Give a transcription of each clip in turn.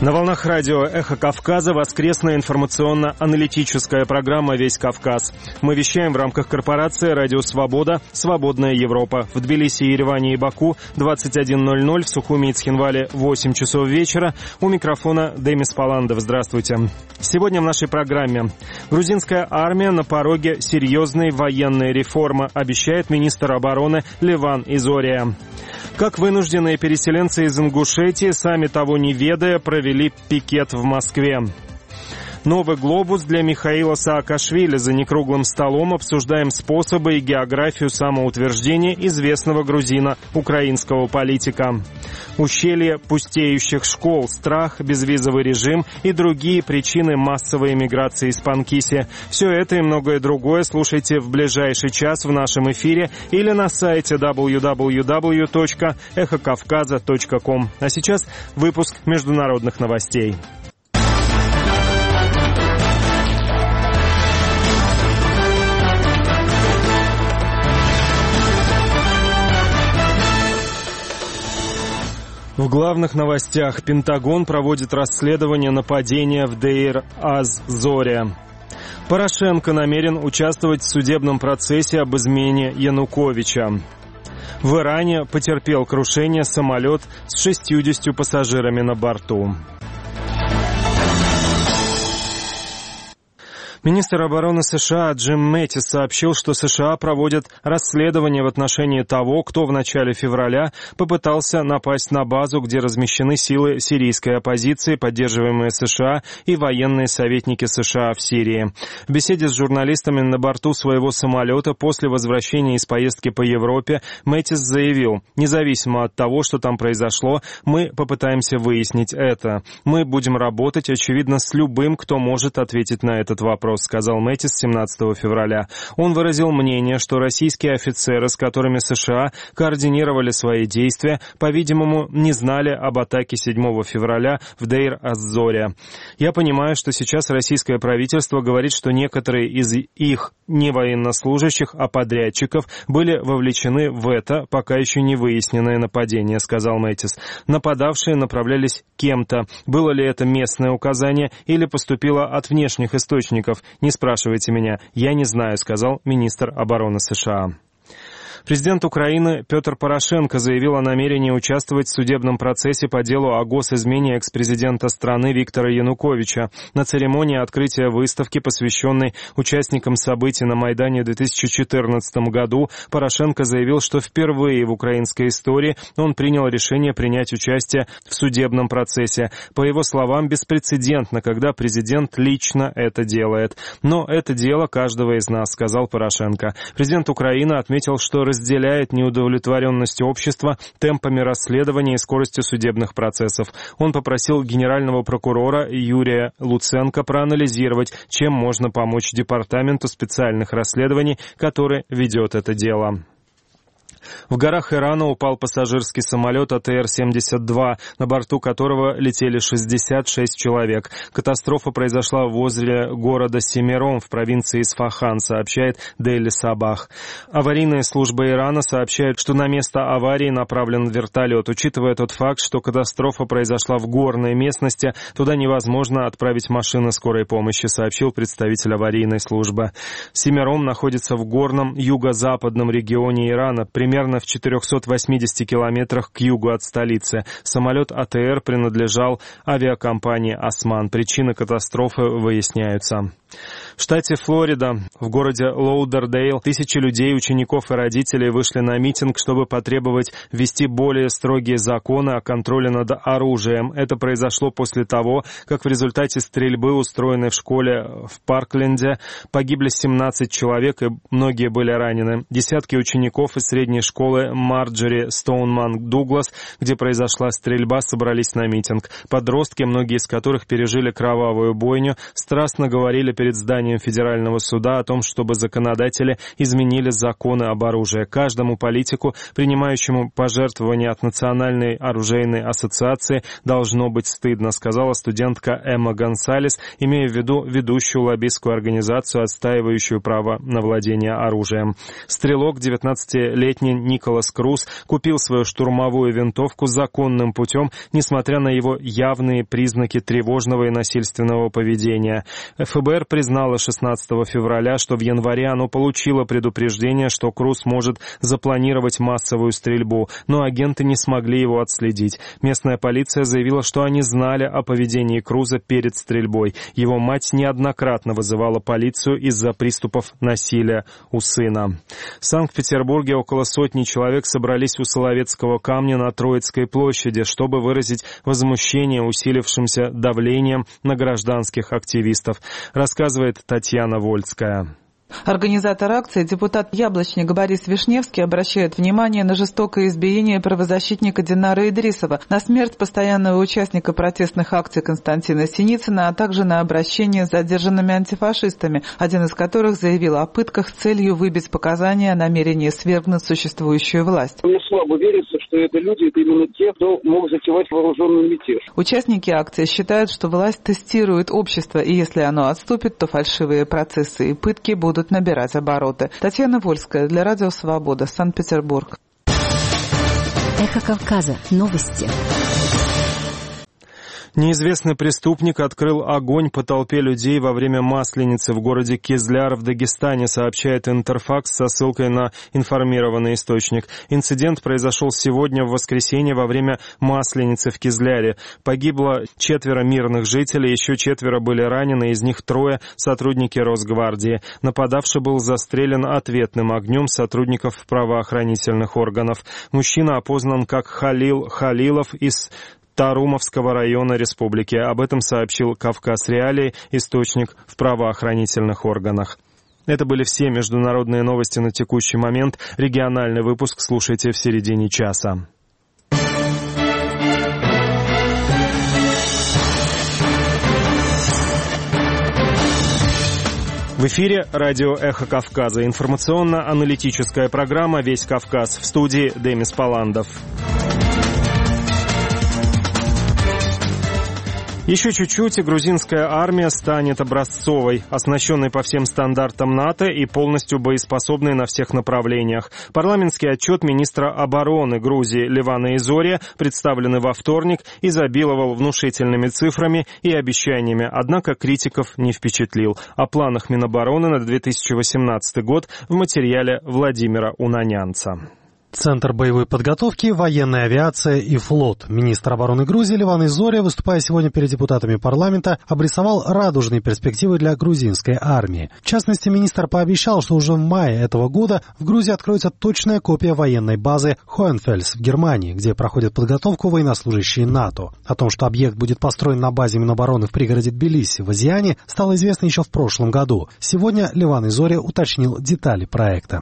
На волнах радио «Эхо Кавказа» воскресная информационно-аналитическая программа «Весь Кавказ». Мы вещаем в рамках корпорации «Радио Свобода», «Свободная Европа». В Тбилиси, Ереване и Баку 21:00, в Сухуми и Цхинвале 8 часов вечера. У микрофона Демис Паландов. Здравствуйте. Сегодня в нашей программе. Грузинская армия на пороге серьезной военной реформы, обещает министр обороны Леван Изория. Как вынужденные переселенцы из Ингушетии, сами того не ведая, провели пикет в Москве. Новый глобус для Михаила Саакашвили. За некруглым столом обсуждаем способы и географию самоутверждения известного грузина, украинского политика. Ущелье пустеющих школ, страх, безвизовый режим и другие причины массовой эмиграции из Панкиси. Все это и многое другое слушайте в ближайший час в нашем эфире или на сайте www.эхокавказа.ком. А сейчас выпуск международных новостей. В главных новостях. Пентагон проводит расследование нападения в Дейр-аз-Зоре. Порошенко намерен участвовать в судебном процессе об измене Януковича. В Иране потерпел крушение самолет с 60 пассажирами на борту. Министр обороны США Джим Мэттис сообщил, что США проводят расследование в отношении того, кто в начале февраля попытался напасть на базу, где размещены силы сирийской оппозиции, поддерживаемые США, и военные советники США в Сирии. В беседе с журналистами на борту своего самолета после возвращения из поездки по Европе Мэттис заявил: «Независимо от того, что там произошло, мы попытаемся выяснить это. Мы будем работать, очевидно, с любым, кто может ответить на этот вопрос», сказал Мэттис 17 февраля. Он выразил мнение, что российские офицеры, с которыми США координировали свои действия, по-видимому, не знали об атаке 7 февраля в Дейр-аз-Зоре. «Я понимаю, что сейчас российское правительство говорит, что некоторые из их не военнослужащих, а подрядчиков были вовлечены в это пока еще не выясненное нападение», сказал Мэттис. «Нападавшие направлялись кем-то. Было ли это местное указание или поступило от внешних источников? Не спрашивайте меня, я не знаю», сказал министр обороны США. Президент Украины Петр Порошенко заявил о намерении участвовать в судебном процессе по делу о госизмене экс-президента страны Виктора Януковича. На церемонии открытия выставки, посвященной участникам событий на Майдане в 2014 году, Порошенко заявил, что впервые в украинской истории он принял решение принять участие в судебном процессе. По его словам, беспрецедентно, когда президент лично это делает. «Но это дело каждого из нас», сказал Порошенко. Президент Украины отметил, что разделяет неудовлетворенность общества темпами расследования и скоростью судебных процессов. Он попросил генерального прокурора Юрия Луценко проанализировать, чем можно помочь департаменту специальных расследований, который ведет это дело. В горах Ирана упал пассажирский самолет АТР-72, на борту которого летели 66 человек. Катастрофа произошла возле города Семиром в провинции Исфахан, сообщает Дейли Сабах. Аварийные службы Ирана сообщают, что на место аварии направлен вертолет. Учитывая тот факт, что катастрофа произошла в горной местности, туда невозможно отправить машины скорой помощи, сообщил представитель аварийной службы. Семиром находится в горном юго-западном регионе Ирана, примерно в 480 километрах к югу от столицы. Самолет АТР принадлежал авиакомпании «Осман». Причины катастрофы выясняются. В штате Флорида, в городе Лоудердейл, тысячи людей, учеников и родителей вышли на митинг, чтобы потребовать ввести более строгие законы о контроле над оружием. Это произошло после того, как в результате стрельбы, устроенной в школе в Паркленде, погибли 17 человек и многие были ранены. Десятки учеников из средней школы Марджори Стоунман Дуглас, где произошла стрельба, собрались на митинг. Подростки, многие из которых пережили кровавую бойню, страстно говорили перед зданием Федерального суда о том, чтобы законодатели изменили законы об оружии. Каждому политику, принимающему пожертвования от Национальной оружейной ассоциации, должно быть стыдно, сказала студентка Эмма Гонсалес, имея в виду ведущую лоббистскую организацию, отстаивающую право на владение оружием. Стрелок, 19-летний 20-летний Николас Круз купил свою штурмовую винтовку законным путем, несмотря на его явные признаки тревожного и насильственного поведения. ФБР признало 16 февраля, что в январе оно получило предупреждение, что Круз может запланировать массовую стрельбу, но агенты не смогли его отследить. Местная полиция заявила, что они знали о поведении Круза перед стрельбой. Его мать неоднократно вызывала полицию из-за приступов насилия у сына. В Санкт-Петербурге около сотни человек собрались у Соловецкого камня на Троицкой площади, чтобы выразить возмущение усилившимся давлением на гражданских активистов, рассказывает Татьяна Вольская. Организатор акции, депутат Яблочника Борис Вишневский, обращает внимание на жестокое избиение правозащитника Динара Идрисова, на смерть постоянного участника протестных акций Константина Синицына, а также на обращение с задержанными антифашистами, один из которых заявил о пытках с целью выбить показания о намерении свергнуть существующую власть. Мне слабо верится, что это люди, это именно те, кто мог затевать вооруженный мятеж. Участники акции считают, что власть тестирует общество, и если оно отступит, то фальшивые процессы и пытки будут набирать обороты. Татьяна Вольская для Радио Свобода, Санкт-Петербург. Эхо Кавказа. Новости. Неизвестный преступник открыл огонь по толпе людей во время Масленицы в городе Кизляр в Дагестане, сообщает Интерфакс со ссылкой на информированный источник. Инцидент произошел сегодня, в воскресенье, во время Масленицы в Кизляре. Погибло 4 мирных жителей, еще 4 были ранены, из них 3 сотрудники Росгвардии. Нападавший был застрелен ответным огнем сотрудников правоохранительных органов. Мужчина опознан как Халил Халилов из Тарумовского района республики. Об этом сообщил «Кавказ Реалии», источник в правоохранительных органах. Это были все международные новости на текущий момент. Региональный выпуск слушайте в середине часа. В эфире радио «Эхо Кавказа». Информационно-аналитическая программа «Весь Кавказ». В студии Демис Паландов. Еще чуть-чуть, и грузинская армия станет образцовой, оснащенной по всем стандартам НАТО и полностью боеспособной на всех направлениях. Парламентский отчет министра обороны Грузии Левана Изория, представленный во вторник, изобиловал внушительными цифрами и обещаниями, однако критиков не впечатлил. О планах Минобороны на 2018 год в материале Владимира Унанянца. Центр боевой подготовки, военная авиация и флот. Министр обороны Грузии Леван Изория, выступая сегодня перед депутатами парламента, обрисовал радужные перспективы для грузинской армии. В частности, министр пообещал, что уже в мае этого года в Грузии откроется точная копия военной базы Хоенфельс в Германии, где проходят подготовку военнослужащие НАТО. О том, что объект будет построен на базе Минобороны в пригороде Тбилиси в Азиане, стало известно еще в прошлом году. Сегодня Леван Изория уточнил детали проекта.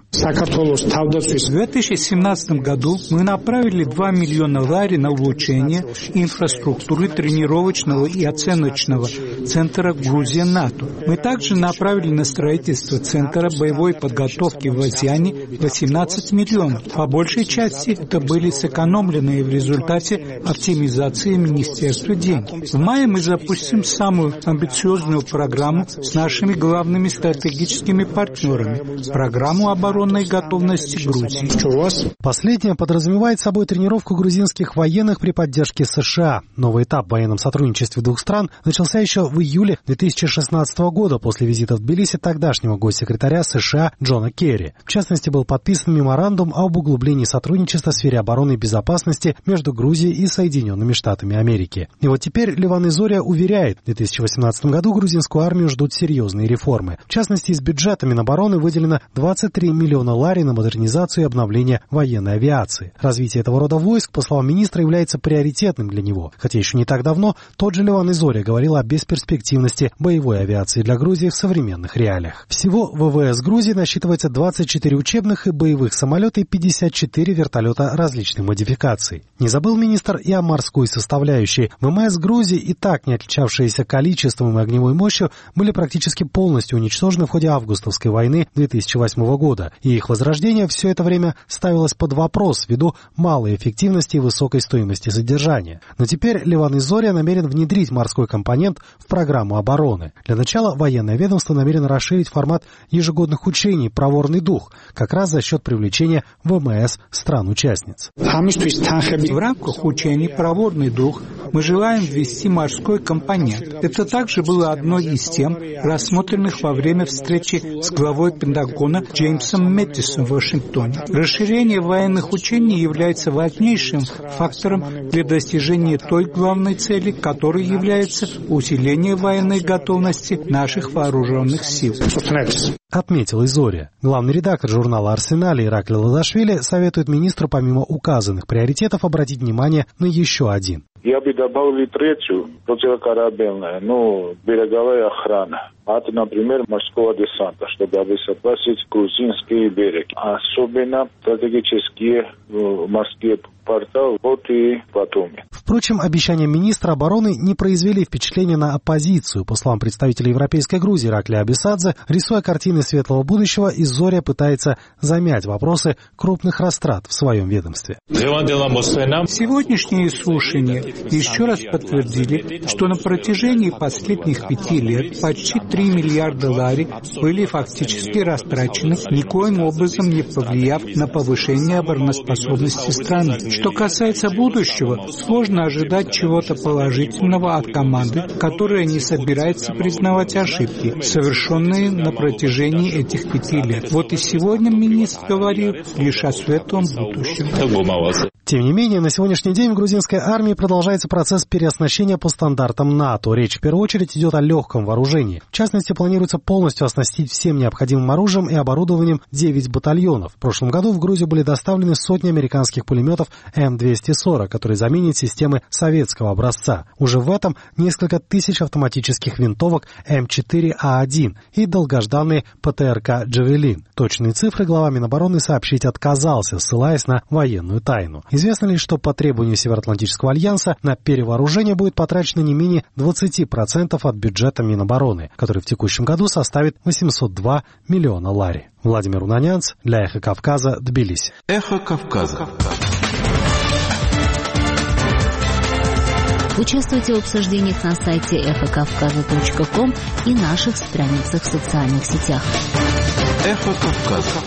В 2017 году мы направили 2 миллиона лари на улучшение инфраструктуры тренировочного и оценочного центра Грузия-НАТО. Мы также направили на строительство центра боевой подготовки в Азиане 18 миллионов. По большей части это были сэкономленные в результате оптимизации министерства деньги. В мае мы запустим самую амбициозную программу с нашими главными стратегическими партнерами – программу оборонной готовности Грузии. Последняя подразумевает собой тренировку грузинских военных при поддержке США. Новый этап в военном сотрудничестве двух стран начался еще в июле 2016 года после визита в Тбилиси тогдашнего госсекретаря США Джона Керри. В частности, был подписан меморандум об углублении сотрудничества в сфере обороны и безопасности между Грузией и Соединенными Штатами Америки. И вот теперь Леван Изория уверяет, в 2018 году грузинскую армию ждут серьезные реформы. В частности, из бюджета Минобороны выделено 23 миллиона лари на модернизацию и обновление военной авиации. Развитие этого рода войск, по словам министра, является приоритетным для него. Хотя еще не так давно тот же Леван Изория говорил о бесперспективности боевой авиации для Грузии в современных реалиях. Всего ВВС Грузии насчитывается 24 учебных и боевых самолета и 54 вертолета различной модификации. Не забыл министр и о морской составляющей. ВМС Грузии, и так не отличавшиеся количеством и огневой мощью, были практически полностью уничтожены в ходе августовской войны 2008 года, и их возрождение все это время ставило ставилась под вопрос ввиду малой эффективности и высокой стоимости содержания. Но теперь Ливан Изория намерен внедрить морской компонент в программу обороны. Для начала военное ведомство намерено расширить формат ежегодных учений «Проворный дух», как раз за счет привлечения ВМС стран-участниц. В рамках учений «Проворный дух» мы желаем ввести морской компонент. Это также было одной из тем, рассмотренных во время встречи с главой Пентагона Джеймсом Мэттисом в Вашингтоне. Расширение военных учений является важнейшим фактором для достижения той главной цели, которой является усиление военной готовности наших вооруженных сил. Отметил Изория. Главный редактор журнала «Арсенал» Ираклий Лазашвили советует министру помимо указанных приоритетов обратить внимание на еще один. Я бы добавил третью, противокорабельная, береговая охрана. От, например, морского десанта, чтобы обезопасить грузинский берег. Особенно стратегические морские порта, вот и Батуми. Впрочем, обещания министра обороны не произвели впечатления на оппозицию. По словам представителя Европейской Грузии Ираклия Абисадзе, рисуя картины светлого будущего, Изория пытается замять вопросы крупных растрат в своем ведомстве. Сегодняшние слушания еще раз подтвердили, что на протяжении последних 5 лет почти 3 миллиарда лари были фактически растрачены, никоим образом не повлияв на повышение обороноспособности страны. Что касается будущего, сложно ожидать чего-то положительного от команды, которая не собирается признавать ошибки, совершенные на протяжении этих 5 лет. Вот и сегодня министр говорил лишь о светлом будущем. Тем не менее, на сегодняшний день в грузинской армии продолжается процесс переоснащения по стандартам НАТО. Речь в первую очередь идет о легком вооружении. В частности, планируется полностью оснастить всем необходимым оружием и оборудованием 9 батальонов. В прошлом году в Грузию были доставлены сотни американских пулеметов М240, которые заменят системы советского образца. Уже в этом несколько тысяч автоматических винтовок М4А1 и долгожданные ПТРК «Джавелин». Точные цифры глава Минобороны сообщить отказался, ссылаясь на военную тайну. Известно лишь, что по требованию Североатлантического альянса на перевооружение будет потрачено не менее 20% от бюджета Минобороны, который в текущем году составит 802 миллиона лари. Владимир Унанянц для «Эхо Кавказа», Тбилиси. «Эхо Кавказа». Участвуйте в обсуждениях на сайте эхокавказа.ком и наших страницах в социальных сетях. «Эхо Кавказа».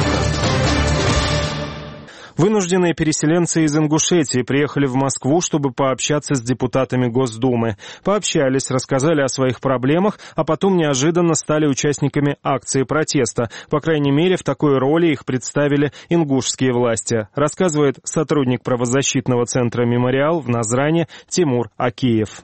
Вынужденные переселенцы из Ингушетии приехали в Москву, чтобы пообщаться с депутатами Госдумы. Пообщались, рассказали о своих проблемах, а потом неожиданно стали участниками акции протеста. По крайней мере, в такой роли их представили ингушские власти, рассказывает сотрудник правозащитного центра «Мемориал» в Назране Тимур Акиев.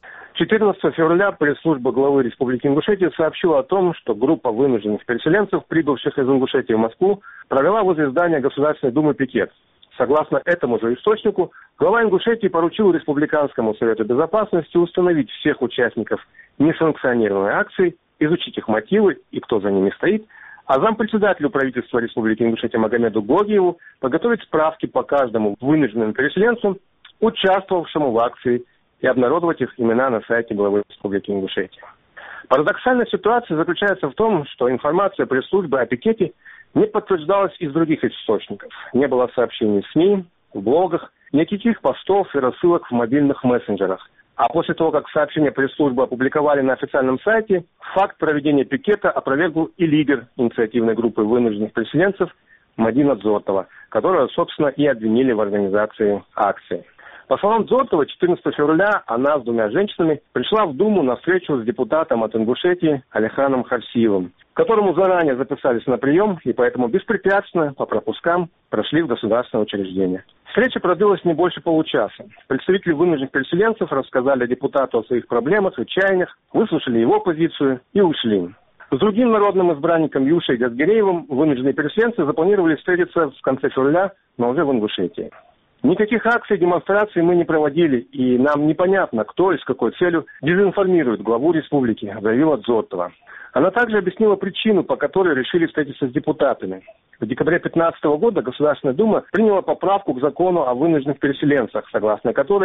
14 февраля пресс-служба главы Республики Ингушетия сообщила о том, что группа вынужденных переселенцев, прибывших из Ингушетии в Москву, провела возле здания Государственной Думы пикет. Согласно этому же источнику, глава Ингушетии поручил Республиканскому Совету Безопасности установить всех участников несанкционированной акции, изучить их мотивы и кто за ними стоит, а зампредседателю правительства Республики Ингушетия Магомеду Гогиеву подготовить справки по каждому вынужденному переселенцу, участвовавшему в акции, и обнародовать их имена на сайте главы Республики Ингушетия. Парадоксальная ситуация заключается в том, что информация пресс-службы о пикете не подтверждалась из других источников. Не было сообщений в СМИ, в блогах, никаких постов и рассылок в мобильных мессенджерах. А после того, как сообщение пресс-службы опубликовали на официальном сайте, факт проведения пикета опровергл и лидер инициативной группы вынужденных переселенцев Мадина Дзотова, которую, собственно, и обвинили в организации акции. По словам Дзотова, 14 февраля она с 2 женщинами пришла в Думу на встречу с депутатом от Ингушетии Алиханом Харсиевым, к которому заранее записались на прием и поэтому беспрепятственно по пропускам прошли в государственное учреждение. Встреча продлилась не больше получаса. Представители вынужденных переселенцев рассказали депутату о своих проблемах и чаяниях, выслушали его позицию и ушли. С другим народным избранником Юшей Газгиреевым вынужденные переселенцы запланировали встретиться в конце февраля, но уже в Ингушетии. Никаких акций, демонстраций мы не проводили, и нам непонятно, кто и с какой целью дезинформирует главу республики, заявила Дзотова. Она также объяснила причину, по которой решили встретиться с депутатами. В декабре 2015 года Государственная Дума приняла поправку к закону о вынужденных переселенцах, согласно которой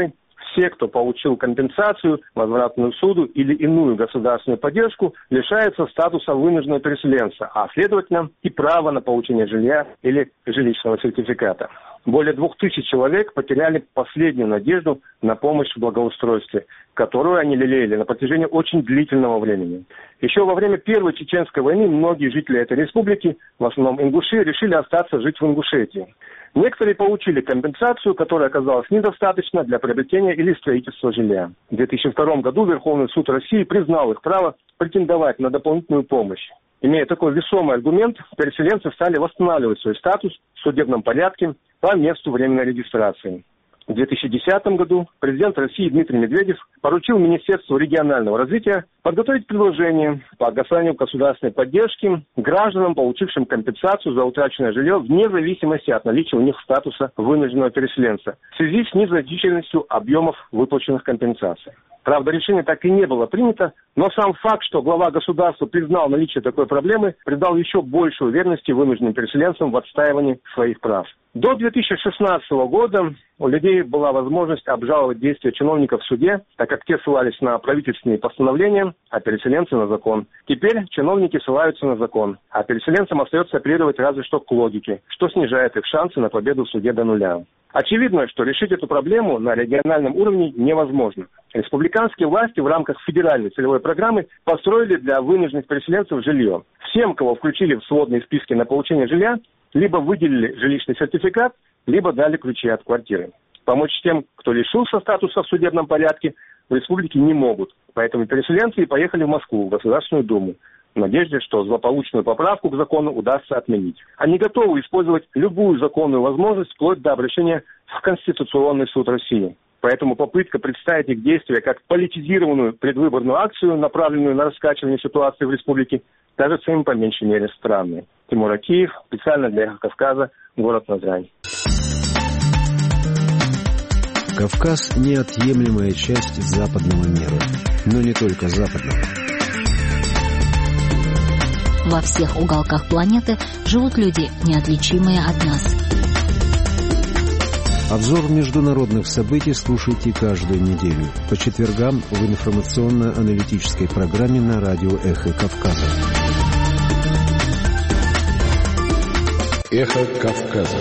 Все, кто получил компенсацию, возвратную суду или иную государственную поддержку, лишаются статуса вынужденного переселенца, а следовательно и права на получение жилья или жилищного сертификата. Более 2000 человек потеряли последнюю надежду на помощь в благоустройстве, которую они лелеяли на протяжении очень длительного времени. Еще во время Первой Чеченской войны многие жители этой республики, в основном ингуши, решили остаться жить в Ингушетии. Некоторые получили компенсацию, которая оказалась недостаточна для приобретения или строительства жилья. В 2002 году Верховный суд России признал их право претендовать на дополнительную помощь. Имея такой весомый аргумент, переселенцы стали восстанавливать свой статус в судебном порядке по месту временной регистрации. В 2010 году президент России Дмитрий Медведев поручил Министерству регионального развития подготовить предложение по оказанию государственной поддержки гражданам, получившим компенсацию за утраченное жилье вне зависимости от наличия у них статуса вынужденного переселенца в связи с незначительностью объемов выплаченных компенсаций. Правда, решение так и не было принято, но сам факт, что глава государства признал наличие такой проблемы, придал еще больше уверенности вынужденным переселенцам в отстаивании своих прав. До 2016 года у людей была возможность обжаловать действия чиновников в суде, так как те ссылались на правительственные постановления, а переселенцы на закон. Теперь чиновники ссылаются на закон, а переселенцам остается апеллировать разве что к логике, что снижает их шансы на победу в суде до нуля. Очевидно, что решить эту проблему на региональном уровне невозможно. Республиканские власти в рамках федеральной целевой программы построили для вынужденных переселенцев жилье. Всем, кого включили в сводные списки на получение жилья, либо выделили жилищный сертификат, либо дали ключи от квартиры. Помочь тем, кто лишился статуса в судебном порядке, в республике не могут. Поэтому переселенцы и поехали в Москву, в Государственную Думу, в надежде, что злополучную поправку к закону удастся отменить. Они готовы использовать любую законную возможность, вплоть до обращения в Конституционный суд России. Поэтому попытка представить их действия как политизированную предвыборную акцию, направленную на раскачивание ситуации в республике, кажется им по меньшей мере странной. Тимур Акиев, специально для «Эхо Кавказа», город Назрань. Кавказ – неотъемлемая часть западного мира, но не только западного. Во всех уголках планеты живут люди, неотличимые от нас. Обзор международных событий слушайте каждую неделю по четвергам в информационно-аналитической программе на радио «Эхо Кавказа». «Эхо Кавказа».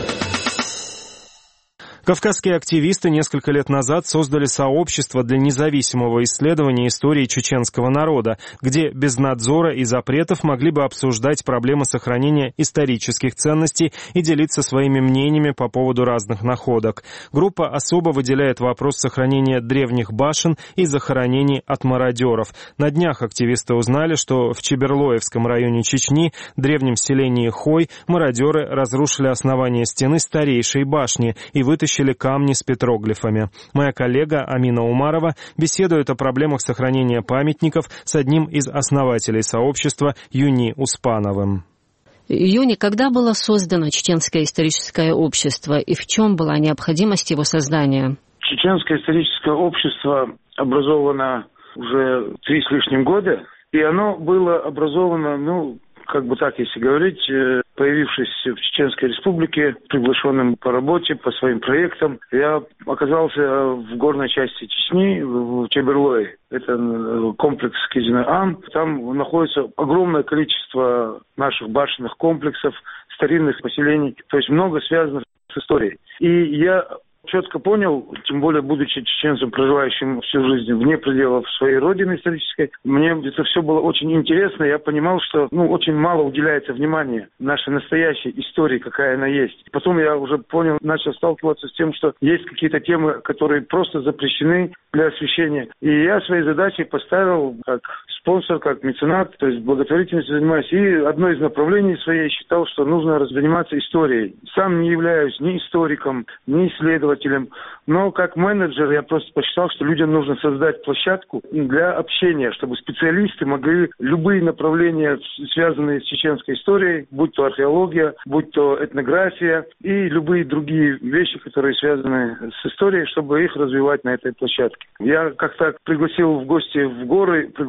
Кавказские активисты несколько лет назад создали сообщество для независимого исследования истории чеченского народа, где без надзора и запретов могли бы обсуждать проблемы сохранения исторических ценностей и делиться своими мнениями по поводу разных находок. Группа особо выделяет вопрос сохранения древних башен и захоронений от мародеров. На днях активисты узнали, что в Чеберлоевском районе Чечни, древнем селении Хой, мародеры разрушили основание стены старейшей башни и вытащили камни с петроглифами. Моя коллега Амина Умарова беседует о проблемах сохранения памятников с одним из основателей сообщества Юни Успановым. Юни, когда было создано Чеченское историческое общество и в чем была необходимость его создания? Чеченское историческое общество образовано уже 3 с лишним года, и оно было образовано, как бы так, если говорить, появившись в Чеченской Республике, приглашенным по работе, по своим проектам, я оказался в горной части Чечни, в Чеберлое. Это комплекс Кизина-Ан. Там находится огромное количество наших башенных комплексов, старинных поселений, то есть много связанных с историей. И я четко понял, тем более будучи чеченцем, проживающим всю жизнь вне пределов своей родины исторической, мне это все было очень интересно. Я понимал, что очень мало уделяется внимания нашей настоящей истории, какая она есть. Потом я уже понял, начал сталкиваться с тем, что есть какие-то темы, которые просто запрещены для освещения. И я своей задачей поставил как спонсор, как меценат, то есть благотворительностью занимаюсь. И одно из направлений своей считал, что нужно заниматься историей. Сам не являюсь ни историком, ни исследователем, но как менеджер я просто посчитал, что людям нужно создать площадку для общения, чтобы специалисты могли любые направления, связанные с чеченской историей, будь то археология, будь то этнография и любые другие вещи, которые связаны с историей, чтобы их развивать на этой площадке. Я как-то пригласил в гости в горы, пригласил специалистов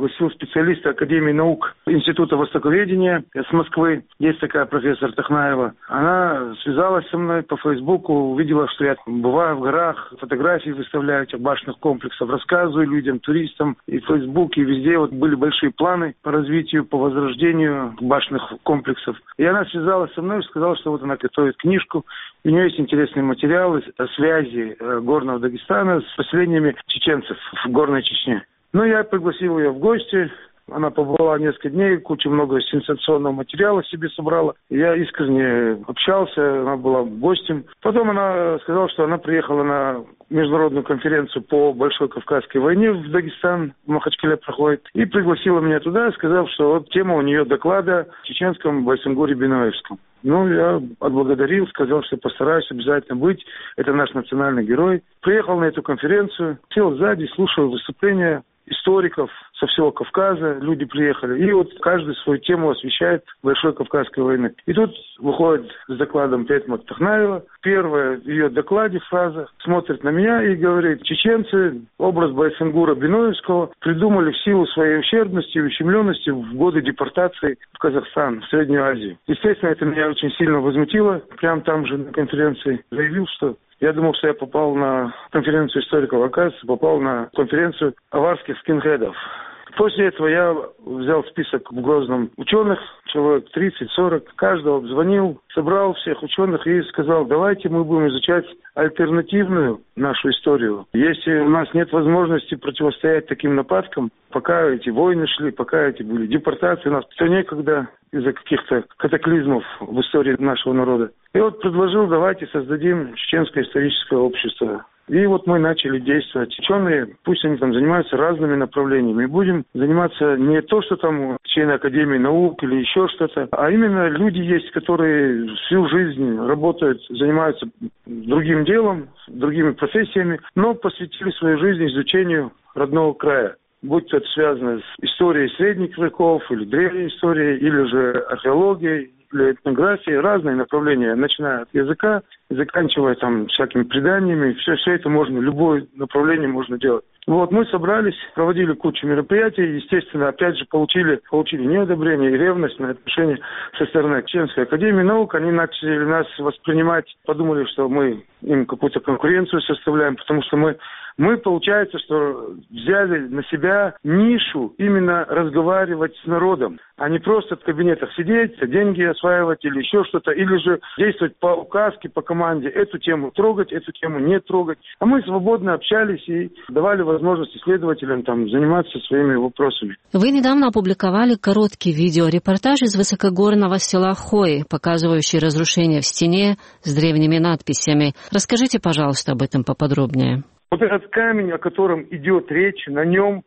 специалисты Академии наук Института востоковедения с Москвы. Есть такая профессор Тахнаева. Она связалась со мной по Фейсбуку, увидела, что я бываю в горах, фотографии выставляю этих башенных комплексов, рассказываю людям, туристам и в Фейсбуке, и везде. Вот были большие планы по развитию, по возрождению башенных комплексов. И она связалась со мной и сказала, что вот она готовит книжку. У нее есть интересные материалы о связи Горного Дагестана с поселениями чеченцев в Горной Чечне. Ну, я пригласил ее в гости. Она побыла несколько дней, много сенсационного материала себе собрала. Я искренне общался, она была гостем. Потом она сказала, что она приехала на международную конференцию по Большой Кавказской войне в Дагестан, в Махачкале проходит, и пригласила меня туда, сказав, что вот тема у нее доклада в чеченском Байсангуре Биноевском. Ну, я отблагодарил, сказал, что постараюсь обязательно быть. Это наш национальный герой. Приехал на эту конференцию, сел сзади, слушал выступления историков со всего Кавказа, люди приехали, и вот каждый свою тему освещает Большой Кавказской войны. И тут выходит с докладом Петмак Тахнаева. Первая в ее докладе фраза смотрит на меня и говорит: чеченцы образ Байсангура Биноевского придумали в силу своей ущербности и ущемленности в годы депортации в Казахстан, в Среднюю Азию. Естественно, это меня очень сильно возмутило. Прямо там же на конференции заявил, что я думал, что я попал на конференцию историков, оказывается, попал на конференцию аварских скинхедов. После этого я взял список в Грозном ученых, человек 30-40, каждого обзвонил, собрал всех ученых и сказал: давайте мы будем изучать альтернативную нашу историю. Если у нас нет возможности противостоять таким нападкам, пока эти войны шли, пока эти были депортации, у нас все некогда из-за каких-то катаклизмов в истории нашего народа. И вот предложил: давайте создадим Чеченское историческое общество. И вот мы начали действовать. Ученые, пусть они там занимаются разными направлениями. Будем заниматься не то, что там члены Академии наук или еще что-то, а именно люди есть, которые всю жизнь работают, занимаются другим делом, другими профессиями, но посвятили свою жизнь изучению родного края. Будь то это связано с историей средних веков, или древней историей, или же археологией, или этнографией, разные направления, начиная от языка, заканчивая там всякими преданиями. Все это можно, любое направление можно делать. Вот, мы собрались, проводили кучу мероприятий, естественно, опять же, получили неодобрение и ревность на отношение со стороны Чеченской академии наук. Они начали нас воспринимать, подумали, что мы им какую-то конкуренцию составляем, потому что мы, получается, что взяли на себя нишу именно разговаривать с народом, а не просто в кабинетах сидеть, деньги осваивать или еще что-то, или же действовать по указке, по команде, эту тему трогать, эту тему не трогать. А мы свободно общались и давали возможность исследователям там заниматься своими вопросами. Вы недавно опубликовали короткий видеорепортаж из высокогорного села Хои, показывающий разрушение в стене с древними надписями. Расскажите, пожалуйста, об этом поподробнее. Вот этот камень, о котором идет речь, на нем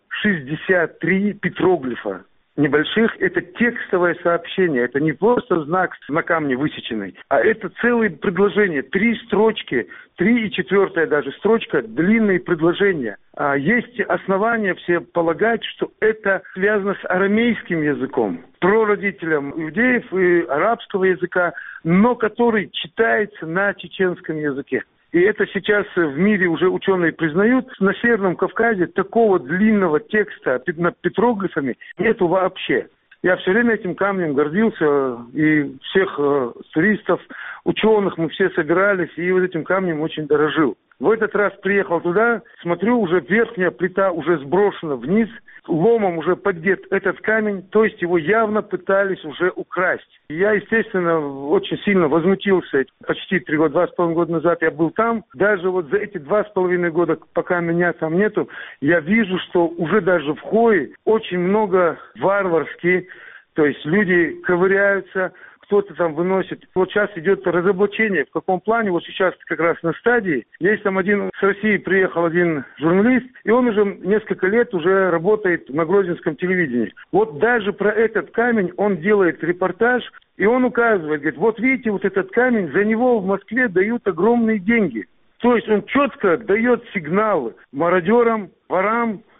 63 петроглифа небольших. Это текстовое сообщение, это не просто знак на камне высеченный, а это целые предложения, 3 строчки, 3 и 4 даже строчка, длинные предложения. Есть основания все полагать, что это связано с арамейским языком, прародителем иудеев и арабского языка, но который читается на чеченском языке. И это сейчас в мире уже ученые признают. На Северном Кавказе такого длинного текста над петроглифами нету вообще. Я все время этим камнем гордился, и всех туристов, ученых мы все собирались, и вот этим камнем очень дорожил. В этот раз приехал туда, смотрю, уже верхняя плита уже сброшена вниз, ломом уже поддет этот камень, то есть его явно пытались уже украсть. Я, естественно, очень сильно возмутился. Почти 2,5 года назад я был там. Даже вот за эти 2,5 года, пока меня там нету, я вижу, что уже даже в Хое очень много варварски, то есть люди ковыряются, кто-то там выносит. Вот сейчас идет разоблачение. В каком плане? Вот сейчас как раз на стадии. Есть там с России приехал один журналист, и он уже несколько лет уже работает на грузинском телевидении. Вот даже про этот камень он делает репортаж, и он указывает, говорит, вот видите, вот этот камень, за него в Москве дают огромные деньги. То есть он четко дает сигналы мародерам, ворам,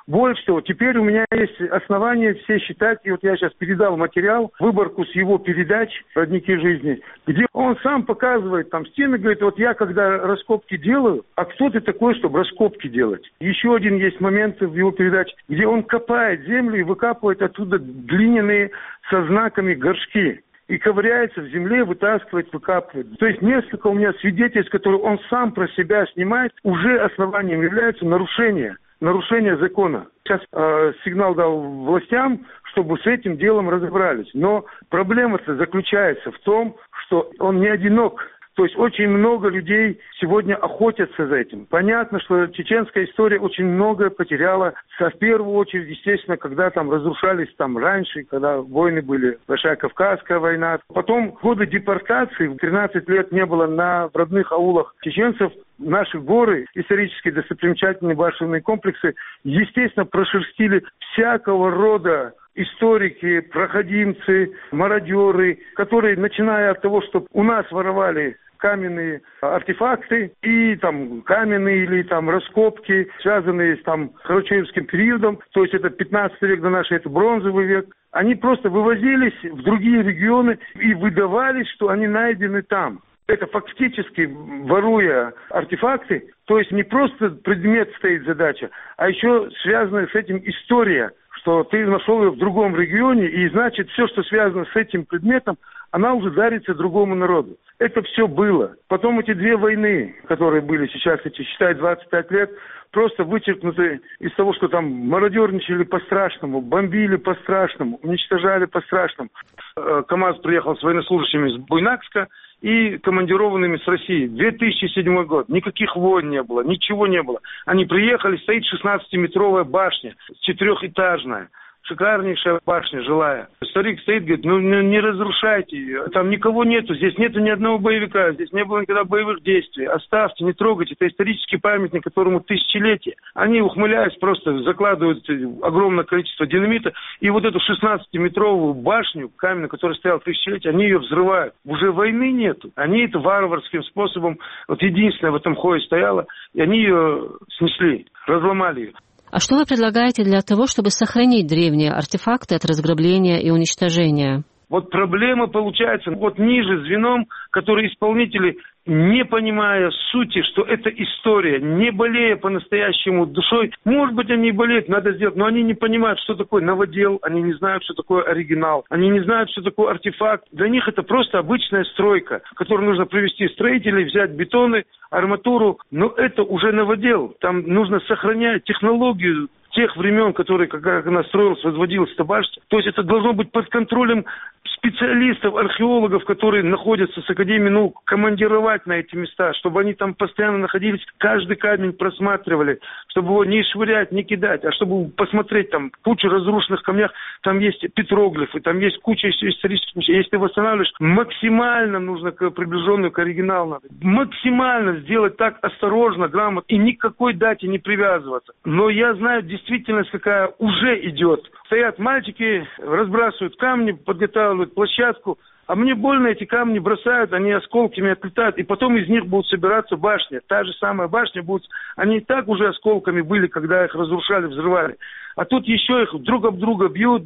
Больше того, теперь у меня есть основания все считать, и вот я сейчас передал материал, выборку с его передач «Родники жизни», где он сам показывает там стены, говорит, вот я когда раскопки делаю, а кто ты такой, чтобы раскопки делать? Еще один есть момент в его передаче, где он копает землю и выкапывает оттуда глиняные со знаками горшки. И ковыряется в земле, вытаскивает, выкапывает. То есть несколько у меня свидетельств, которые он сам про себя снимает, уже основанием являются нарушения закона. Сейчас сигнал дал властям, чтобы с этим делом разобрались. Но проблема-то заключается в том, что он не одинок. То есть очень много людей сегодня охотятся за этим. Понятно, что чеченская история очень многое потеряла. В первую очередь, естественно, когда там разрушались там раньше, когда войны были, Большая Кавказская война. Потом годы депортации, 13 лет не было в родных аулах чеченцев. Наши горы, исторические достопримечательные башенные комплексы, естественно, прошерстили всякого рода историки, проходимцы, мародеры, которые, начиная от того, что у нас воровали каменные артефакты и там каменные или там раскопки, связанные с там Карачаевским периодом, то есть это 15 век до нашей, это бронзовый век. Они просто вывозились в другие регионы и выдавались, что они найдены там. Это фактически, воруя артефакты, то есть не просто предмет стоит задача, а еще связанная с этим история, что ты нашел ее в другом регионе, и значит все, что связано с этим предметом, она уже дарится другому народу. Это все было. Потом эти две войны, которые были сейчас, эти, считай, 25 лет, просто вычеркнуты из того, что там мародерничали по-страшному, бомбили по-страшному, уничтожали по-страшному. КамАЗ приехал с военнослужащими из Буйнакска и командированными с России. 2007 год. Никаких войн не было, ничего не было. Они приехали, стоит 16-метровая башня, 4-этажная. Шикарнейшая башня, жилая. Старик стоит, говорит, ну не разрушайте ее. Там никого нету, здесь нету ни одного боевика, здесь не было никогда боевых действий. Оставьте, не трогайте. Это исторический памятник, которому тысячелетия. Они, ухмыляясь, просто закладывают огромное количество динамита. И вот эту 16-метровую башню, каменную, которая стояла тысячелетия, они ее взрывают. Уже войны нету. Они это варварским способом, вот единственное в этом хое стояло, и они ее снесли, разломали ее. А что вы предлагаете для того, чтобы сохранить древние артефакты от разграбления и уничтожения? Вот проблема получается вот ниже звеном, которые исполнители, не понимая сути, что это история, не болея по-настоящему душой, может быть, они и болеют, надо сделать, но они не понимают, что такое новодел, они не знают, что такое оригинал, они не знают, что такое артефакт. Для них это просто обычная стройка, которую нужно привести строителей, взять бетоны, арматуру, но это уже новодел. Там нужно сохранять технологию тех времен, которые, как она строилась, возводилась эта башня. То есть это должно быть под контролем специалистов, археологов, которые находятся с Академией наук, командировать на эти места, чтобы они там постоянно находились, каждый камень просматривали, чтобы его не швырять, не кидать, а чтобы посмотреть, там куча разрушенных камнях, там есть петроглифы, там есть куча исторических вещей. Если ты восстанавливаешь, максимально нужно приближенную к оригиналу надо. Максимально сделать так осторожно, грамотно и ни к какой дате не привязываться. Но я знаю действительность, какая уже идет. Стоят мальчики, разбрасывают камни, подготавливают площадку, а мне больно, эти камни бросают, они осколками отлетают, и потом из них будут собираться башни. Та же самая башня будет, они и так уже осколками были, когда их разрушали, взрывали. А тут еще их друг об друга бьют.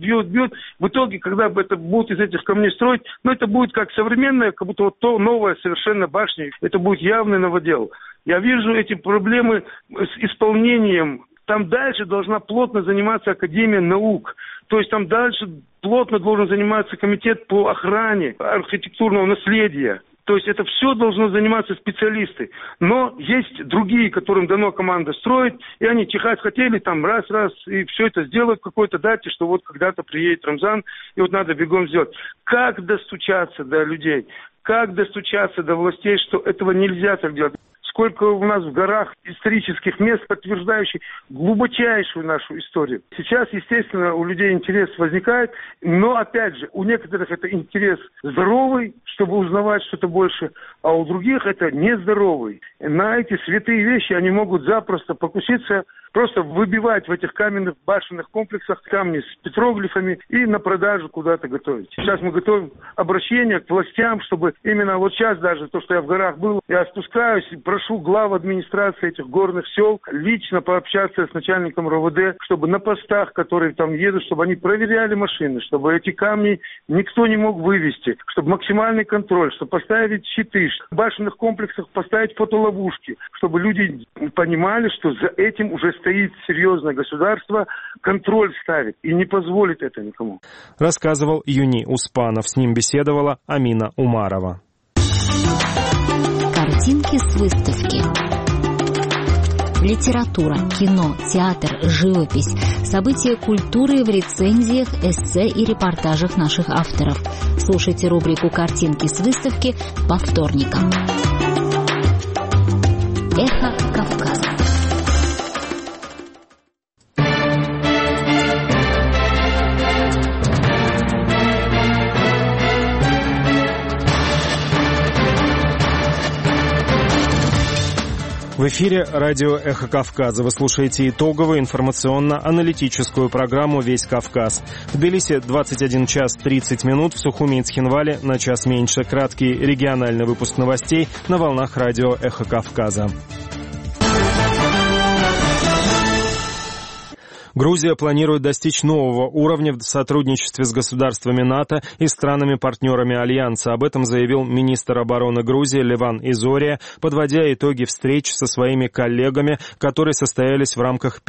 В итоге, когда это будут из этих камней строить, это будет как современная, как будто вот то новая совершенно башня. Это будет явный новодел. Я вижу эти проблемы с исполнением. Там дальше должна плотно заниматься Академия наук. То есть там дальше плотно должен заниматься комитет по охране архитектурного наследия. То есть это все должно заниматься специалисты. Но есть другие, которым дано команда строить, и они чихать хотели, там раз, и все это сделают в какой-то дате, что вот когда-то приедет Рамзан, и вот надо бегом сделать. Как достучаться до людей? Как достучаться до властей, что этого нельзя так делать? Сколько у нас в горах исторических мест, подтверждающих глубочайшую нашу историю. Сейчас, естественно, у людей интерес возникает, но, опять же, у некоторых это интерес здоровый, чтобы узнавать что-то больше, а у других это нездоровый. На эти святые вещи они могут запросто покуситься, просто выбивать в этих каменных башенных комплексах камни с петроглифами и на продажу куда-то готовить. Сейчас мы готовим обращение к властям, чтобы именно вот сейчас даже то, что я в горах был, я спускаюсь и прошу глав администрации этих горных сел лично пообщаться с начальником РОВД, чтобы на постах, которые там едут, чтобы они проверяли машины, чтобы эти камни никто не мог вывести, чтобы максимальный контроль, чтобы поставить щиты, в башенных комплексах поставить фотоловушки, чтобы люди понимали, что за этим уже стоит серьезное государство, контроль ставит и не позволит это никому. Рассказывал Юни Успанов. С ним беседовала Амина Умарова. Картинки с выставки. Литература, кино, театр, живопись, события культуры в рецензиях, эссе и репортажах наших авторов. Слушайте рубрику «Картинки с выставки» по вторникам. Эхо Кавказа. В эфире радио «Эхо Кавказа». Вы слушаете итоговую информационно-аналитическую программу «Весь Кавказ». В Тбилиси 21 час 30 минут, в Сухуми и Цхинвале на час меньше. Краткий региональный выпуск новостей на волнах радио «Эхо Кавказа». Грузия планирует достичь нового уровня в сотрудничестве с государствами НАТО и странами-партнерами Альянса. Об этом заявил министр обороны Грузии Леван Изория, подводя итоги встреч со своими коллегами, которые состоялись в рамках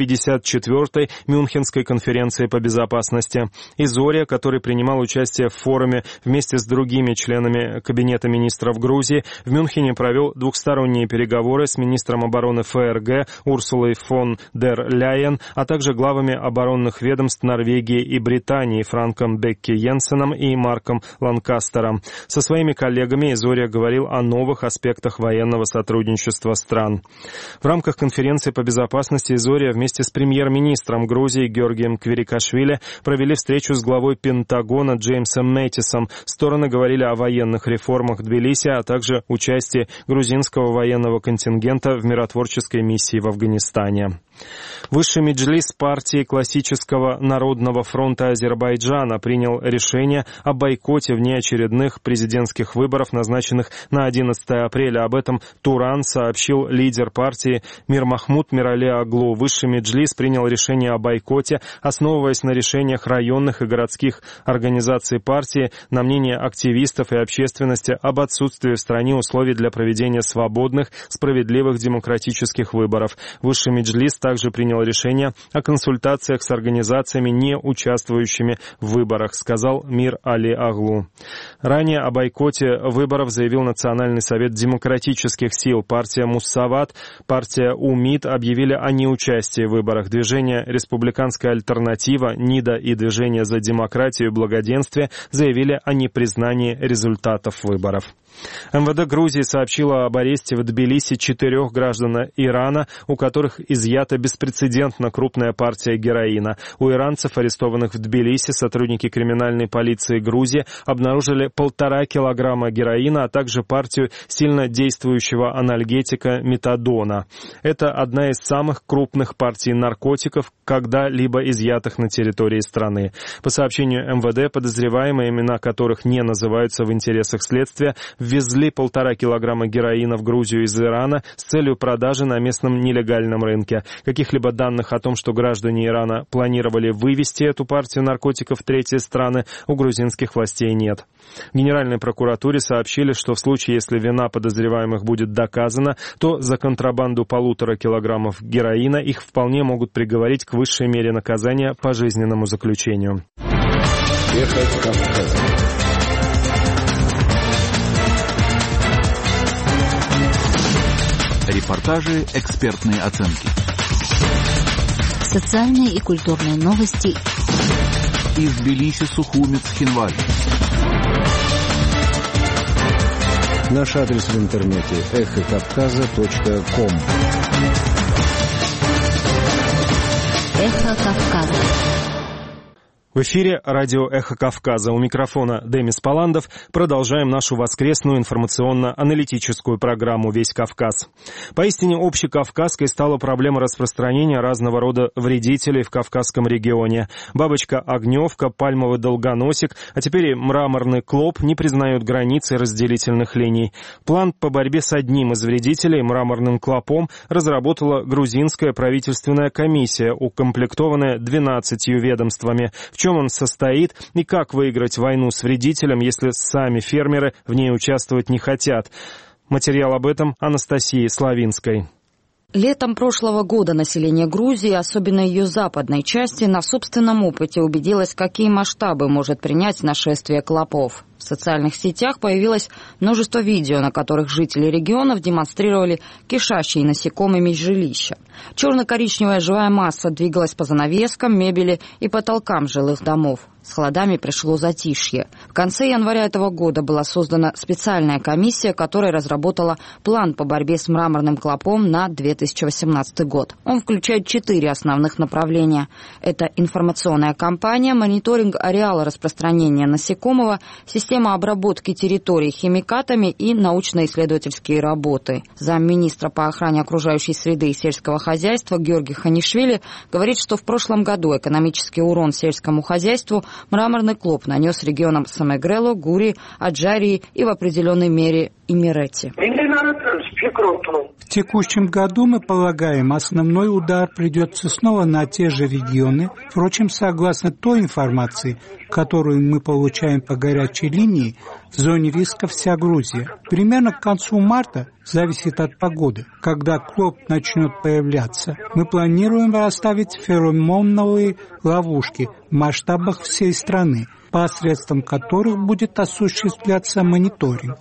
54-й Мюнхенской конференции по безопасности. Изория, который принимал участие в форуме вместе с другими членами Кабинета министров Грузии, в Мюнхене провел двухсторонние переговоры с министром обороны ФРГ Урсулой фон дер Ляйен, а также главами оборонных ведомств Норвегии и Британии Франком Бекки Йенсеном и Марком Ланкастером. Со своими коллегами Изория говорил о новых аспектах военного сотрудничества стран. В рамках конференции по безопасности Изория вместе с премьер-министром Грузии Георгием Квирикашвили провели встречу с главой Пентагона Джеймсом Мэттисом. Стороны говорили о военных реформах в Тбилиси, а также участии грузинского военного контингента в миротворческой миссии в Афганистане. Высший меджлис партии Классического народного фронта Азербайджана принял решение о бойкоте внеочередных президентских выборов, назначенных на 11 апреля. Об этом Туран сообщил лидер партии Мирмахмуд Мирали Аглу. Высший меджлис принял решение о бойкоте, основываясь на решениях районных и городских организаций партии, на мнение активистов и общественности об отсутствии в стране условий для проведения свободных, справедливых демократических выборов. Высший меджлис также принял решение о консультациях с организациями, не участвующими в выборах, сказал Мир Али Аглу. Ранее о бойкоте выборов заявил Национальный совет демократических сил. Партия Муссават, партия УМИД объявили о неучастии в выборах. Движение «Республиканская альтернатива», НИДА и Движение за демократию и благоденствие заявили о непризнании результатов выборов. МВД Грузии сообщило об аресте в Тбилиси 4 граждан Ирана, у которых изъята беспрецедентно крупная партия героина. У иранцев, арестованных в Тбилиси, сотрудники криминальной полиции Грузии обнаружили 1,5 килограмма героина, а также партию сильно действующего анальгетика метадона. Это одна из самых крупных партий наркотиков, когда-либо изъятых на территории страны. По сообщению МВД, подозреваемые, имена которых не называются в интересах следствия, ввезли 1,5 килограмма героина в Грузию из Ирана с целью продажи на местном нелегальном рынке. Каких-либо данных о том, что граждане Ирана планировали вывести эту партию наркотиков в третьи страны, у грузинских властей нет. В Генеральной прокуратуре сообщили, что в случае, если вина подозреваемых будет доказана, то за контрабанду 1,5 килограммов героина их вполне могут приговорить к высшей мере наказания – пожизненному заключению. Репортажи, экспертные оценки. Социальные и культурные новости. Из Тбилиси, Сухуми, Цхинвале. Наш адрес в интернете эхокавказа.ком. Эхо Кавказа. В эфире радио «Эхо Кавказа». У микрофона Демис Паландов. Продолжаем нашу воскресную информационно-аналитическую программу «Весь Кавказ». Поистине общекавказской стала проблема распространения разного рода вредителей в Кавказском регионе. Бабочка-огневка, пальмовый долгоносик, а теперь и мраморный клоп не признают границы разделительных линий. План по борьбе с одним из вредителей, мраморным клопом, разработала грузинская правительственная комиссия, укомплектованная 12 ведомствами. В чем он состоит и как выиграть войну с вредителем, если сами фермеры в ней участвовать не хотят. Материал об этом Анастасии Славинской. Летом прошлого года население Грузии, особенно ее западной части, на собственном опыте убедилось, какие масштабы может принять нашествие клопов. В социальных сетях появилось множество видео, на которых жители регионов демонстрировали кишащие насекомыми жилища. Черно-коричневая живая масса двигалась по занавескам, мебели и потолкам жилых домов. С холодами пришло затишье. В конце января этого года была создана специальная комиссия, которая разработала план по борьбе с мраморным клопом на 2018 год. Он включает 4 основных направления. Это информационная кампания, мониторинг ареала распространения насекомого, система обработки территорий химикатами и научно-исследовательские работы. Замминистра по охране окружающей среды и сельского хозяйства Георгий Ханишвили говорит, что в прошлом году экономический урон сельскому хозяйству мраморный клоп нанес регионам Самегрело, Гури, Аджарии и в определенной мере Имерети. В текущем году, мы полагаем, основной удар придется снова на те же регионы. Впрочем, согласно той информации, которую мы получаем по горячей линии, в зоне риска вся Грузия. Примерно к концу марта, зависит от погоды, когда клоп начнет появляться, мы планируем расставить феромоновые ловушки в масштабах всей страны, посредством которых будет осуществляться мониторинг.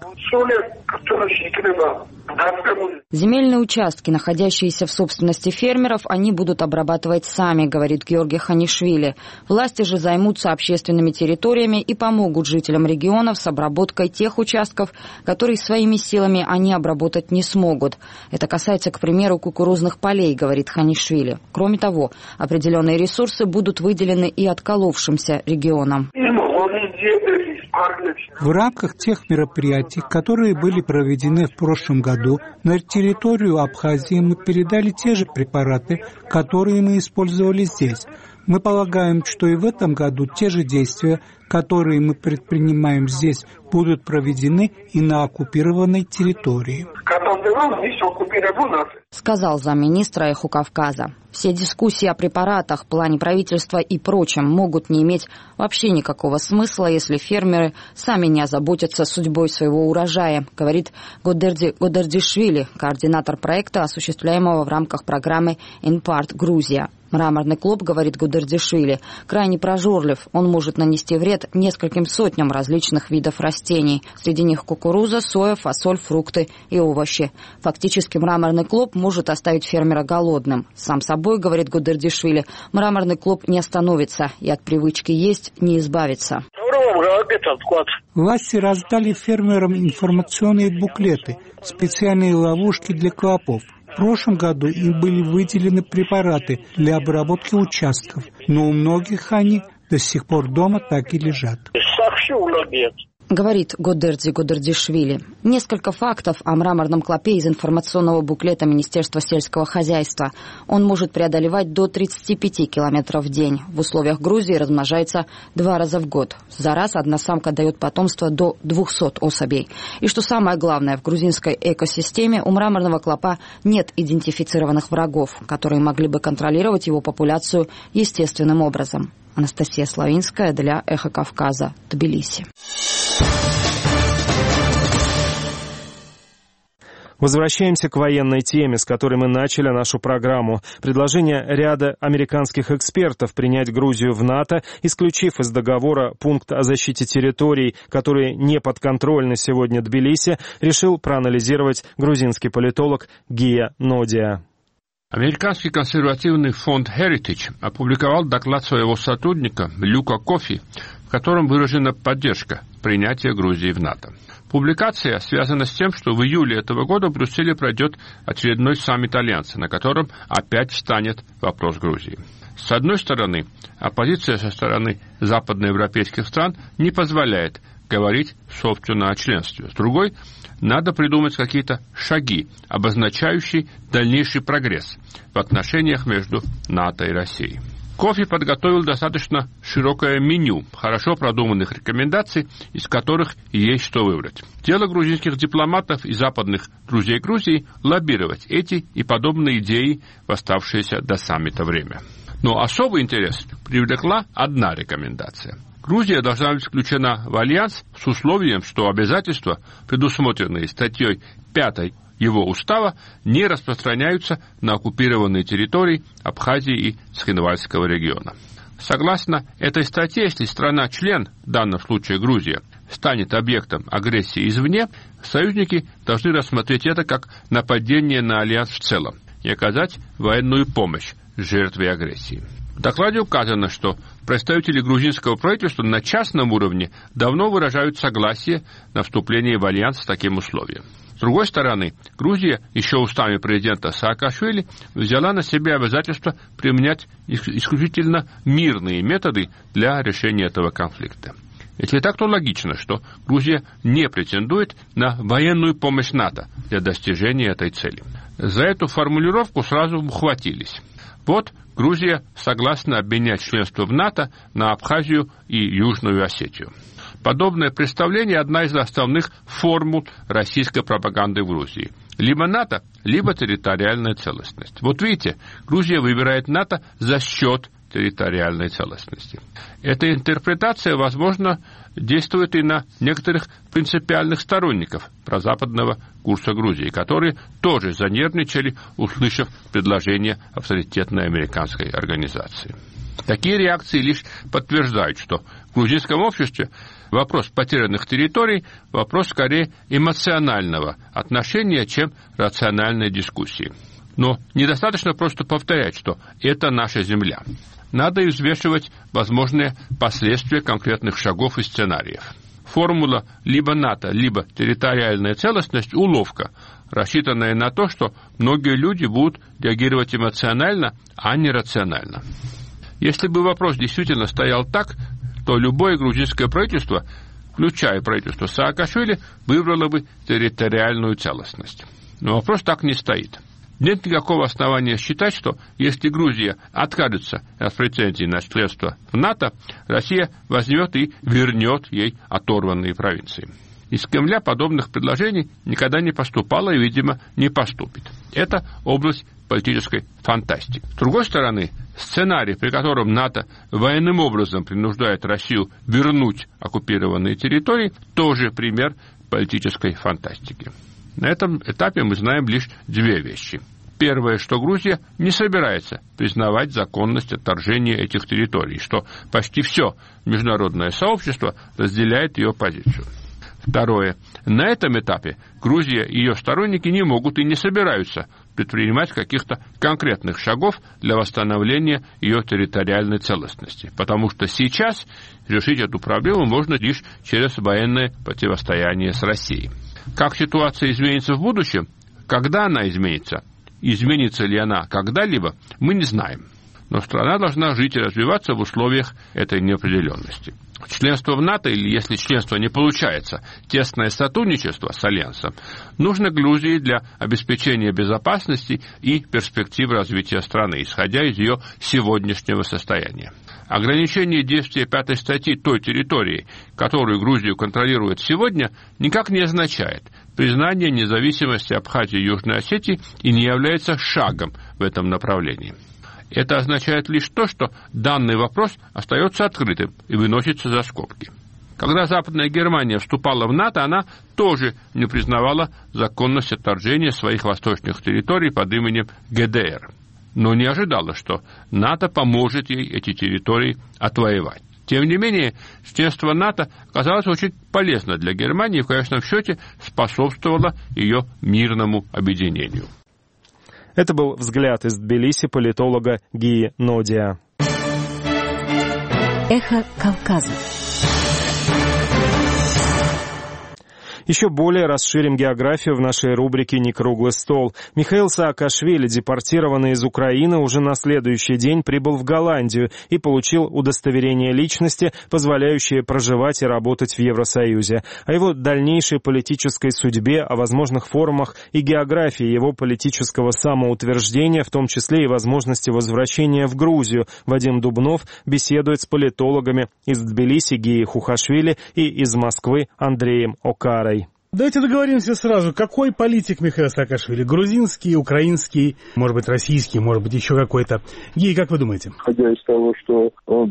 Земельные участки, находящиеся в собственности фермеров, они будут обрабатывать сами, говорит Георгий Ханишвили. Власти же займутся общественными территориями и помогут жителям регионов с обработкой тех участков, которые своими силами они обработать не смогут. Это касается, к примеру, кукурузных полей, говорит Ханишвили. Кроме того, определенные ресурсы будут выделены и отколовшимся регионам. В рамках тех мероприятий, которые были проведены в прошлом году, на территорию Абхазии мы передали те же препараты, которые мы использовали здесь. Мы полагаем, что и в этом году те же действия, которые мы предпринимаем здесь, будут проведены и на оккупированной территории. Сказал замминистра «Эхо Кавказа». Все дискуссии о препаратах, плане правительства и прочем могут не иметь вообще никакого смысла, если фермеры сами не озаботятся судьбой своего урожая, говорит Годердишвили, координатор проекта, осуществляемого в рамках программы «Инпарт Грузия». Мраморный клоп, говорит Годердишвили, крайне прожорлив. Он может нанести вред нескольким сотням различных видов растений. Среди них кукуруза, соя, фасоль, фрукты и овощи. Фактически мраморный клоп может оставить фермера голодным. Сам собой, говорит Годердишвили, мраморный клоп не остановится и от привычки есть не избавится. Власти раздали фермерам информационные буклеты, специальные ловушки для клопов. В прошлом году им были выделены препараты для обработки участков, но у многих они до сих пор дома так и лежат. Говорит Годердишвили. Несколько фактов о мраморном клопе из информационного буклета Министерства сельского хозяйства. Он может преодолевать до 35 километров в день. В условиях Грузии размножается 2 раза в год. За раз одна самка дает потомство до 200 особей. И что самое главное, в грузинской экосистеме у мраморного клопа нет идентифицированных врагов, которые могли бы контролировать его популяцию естественным образом. Анастасия Славинская для «Эхо Кавказа», Тбилиси. Возвращаемся к военной теме, с которой мы начали нашу программу. Предложение ряда американских экспертов принять Грузию в НАТО, исключив из договора пункт о защите территорий, которые не подконтрольны сегодня Тбилиси, решил проанализировать грузинский политолог Гия Нодия. Американский консервативный фонд Heritage опубликовал доклад своего сотрудника Люка Кофи, в котором выражена поддержка принятия Грузии в НАТО. Публикация связана с тем, что в июле этого года в Брюсселе пройдет очередной саммит Альянса, на котором опять встанет вопрос Грузии. С одной стороны, оппозиция со стороны западноевропейских стран не позволяет говорить, собственно, о членстве. С другой, надо придумать какие-то шаги, обозначающие дальнейший прогресс в отношениях между НАТО и Россией. Кофи подготовил достаточно широкое меню хорошо продуманных рекомендаций, из которых есть что выбрать. Дело грузинских дипломатов и западных друзей Грузии лоббировать эти и подобные идеи в оставшееся до саммита время. Но особый интерес привлекла одна рекомендация. Грузия должна быть включена в альянс с условием, что обязательства, предусмотренные статьей 5 его устава, не распространяются на оккупированные территории Абхазии и Цхинвальского региона. Согласно этой статье, если страна-член, в данном случае Грузия, станет объектом агрессии извне, союзники должны рассмотреть это как нападение на альянс в целом и оказать военную помощь жертве агрессии. В докладе указано, что представители грузинского правительства на частном уровне давно выражают согласие на вступление в альянс с таким условием. С другой стороны, Грузия еще устами президента Саакашвили взяла на себя обязательство применять исключительно мирные методы для решения этого конфликта. Если так, то логично, что Грузия не претендует на военную помощь НАТО для достижения этой цели. За эту формулировку сразу ухватились. Вот Грузия согласна обменять членство в НАТО на Абхазию и Южную Осетию. Подобное представление – одна из основных формул российской пропаганды в Грузии. Либо НАТО, либо территориальная целостность. Вот видите, Грузия выбирает НАТО за счет территориальной целостности. Эта интерпретация, возможно, действует и на некоторых принципиальных сторонников прозападного курса Грузии, которые тоже занервничали, услышав предложение авторитетной американской организации. Такие реакции лишь подтверждают, что в грузинском обществе вопрос потерянных территорий – вопрос скорее эмоционального отношения, чем рациональной дискуссии. Но недостаточно просто повторять, что это наша земля. Надо и взвешивать возможные последствия конкретных шагов и сценариев. Формула либо НАТО, либо территориальная целостность – уловка, рассчитанная на то, что многие люди будут реагировать эмоционально, а не рационально. Если бы вопрос действительно стоял так, то любое грузинское правительство, включая правительство Саакашвили, выбрало бы территориальную целостность. Но вопрос так не стоит. Нет никакого основания считать, что если Грузия откажется от претензий на членство в НАТО, Россия возьмет и вернет ей оторванные провинции. Из Кремля подобных предложений никогда не поступало и, видимо, не поступит. Это область политической фантастики. С другой стороны, сценарий, при котором НАТО военным образом принуждает Россию вернуть оккупированные территории, тоже пример политической фантастики. На этом этапе мы знаем лишь две вещи. Первое, что Грузия не собирается признавать законность отторжения этих территорий, что почти все международное сообщество разделяет ее позицию. Второе. На этом этапе Грузия и ее сторонники не могут и не собираются предпринимать каких-то конкретных шагов для восстановления ее территориальной целостности, потому что сейчас решить эту проблему можно лишь через военное противостояние с Россией. Как ситуация изменится в будущем, когда она изменится, изменится ли она когда-либо, мы не знаем. Но страна должна жить и развиваться в условиях этой неопределенности. Членство в НАТО, или если членство не получается, тесное сотрудничество с Альянсом, нужно Грузии для обеспечения безопасности и перспектив развития страны, исходя из ее сегодняшнего состояния. Ограничение действия 5-й статьи той территории, которую Грузию контролирует сегодня, никак не означает признание независимости Абхазии и Южной Осетии и не является шагом в этом направлении. Это означает лишь то, что данный вопрос остается открытым и выносится за скобки. Когда Западная Германия вступала в НАТО, она тоже не признавала законность отторжения своих восточных территорий под именем ГДР, но не ожидала, что НАТО поможет ей эти территории отвоевать. Тем не менее, членство НАТО оказалось очень полезно для Германии и в конечном счете способствовало ее мирному объединению. Это был взгляд из Тбилиси политолога Гии Нодия. Эхо Кавказа. Еще более расширим географию в нашей рубрике «Не круглый стол». Михаил Саакашвили, депортированный из Украины, уже на следующий день прибыл в Голландию и получил удостоверение личности, позволяющее проживать и работать в Евросоюзе. О его дальнейшей политической судьбе, о возможных формах и географии его политического самоутверждения, в том числе и возможности возвращения в Грузию, Вадим Дубнов беседует с политологами из Тбилиси Гией Хухашвили и из Москвы Андреем Окарой. Давайте договоримся сразу. Какой политик Михаил Саакашвили? Грузинский, украинский, может быть, российский, может быть, еще какой-то. Гей, как вы думаете? Исходя из того, что он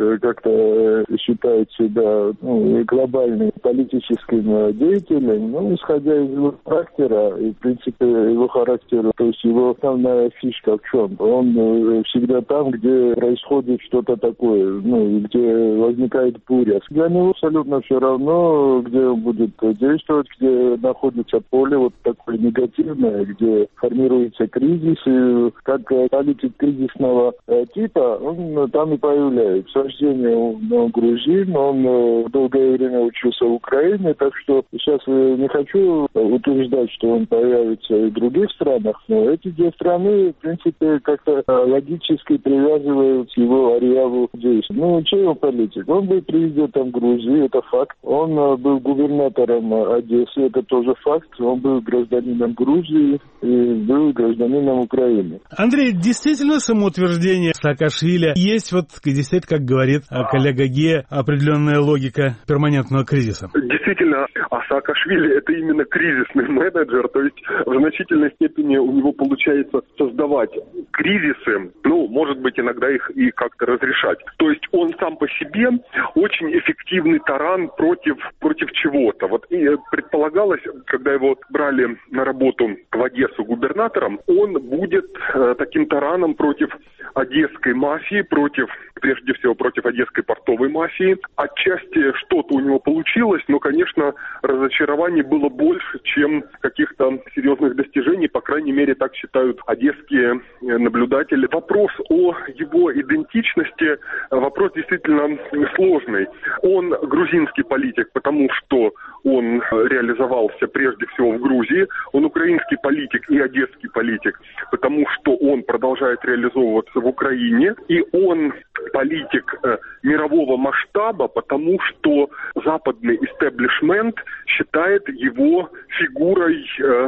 как-то считает себя глобальным политическим деятелем, исходя из его характера, и, в принципе, его характера, то есть его основная фишка в чем? Он всегда там, где происходит что-то такое, где возникает буря. Для него абсолютно все равно, где он будет действовать, где находится поле вот такое негативное, где формируется кризис, и как политик кризисного типа, он там и появляется. С рождения он грузин, он долгое время учился в Украине, так что сейчас не хочу утверждать, что он появится и в других странах, но эти две страны, в принципе, как-то логически привязывают его ареалу действий. Чей он политик? Он был президентом Грузии, это факт. Он был губернатором Одессы, это тоже факт. Он был гражданином Грузии и был гражданином Украины. Андрей, действительно самоутверждение Саакашвили есть, действительно, как говорит коллега Гея, определенная логика перманентного кризиса? Действительно, Саакашвили — это именно кризисный менеджер, то есть в значительной степени у него получается создавать кризисы, может быть, иногда их и как-то разрешать. То есть он сам по себе очень эффективный таран против чего-то. И предполагалось, когда его брали на работу в Одессу губернатором, он будет таким тараном против одесской мафии, прежде всего против одесской портовой мафии. Отчасти что-то у него получилось, но, конечно, разочарований было больше, чем каких-то серьезных достижений, по крайней мере, так считают одесские наблюдатели. Вопрос о его идентичности, вопрос действительно сложный. Он грузинский политик, потому что он реализовался прежде всего в Грузии. Он украинский политик и одесский политик, потому что он продолжает реализовываться в Украине. И он политик мирового масштаба, потому что западный истеблишмент считает его фигурой,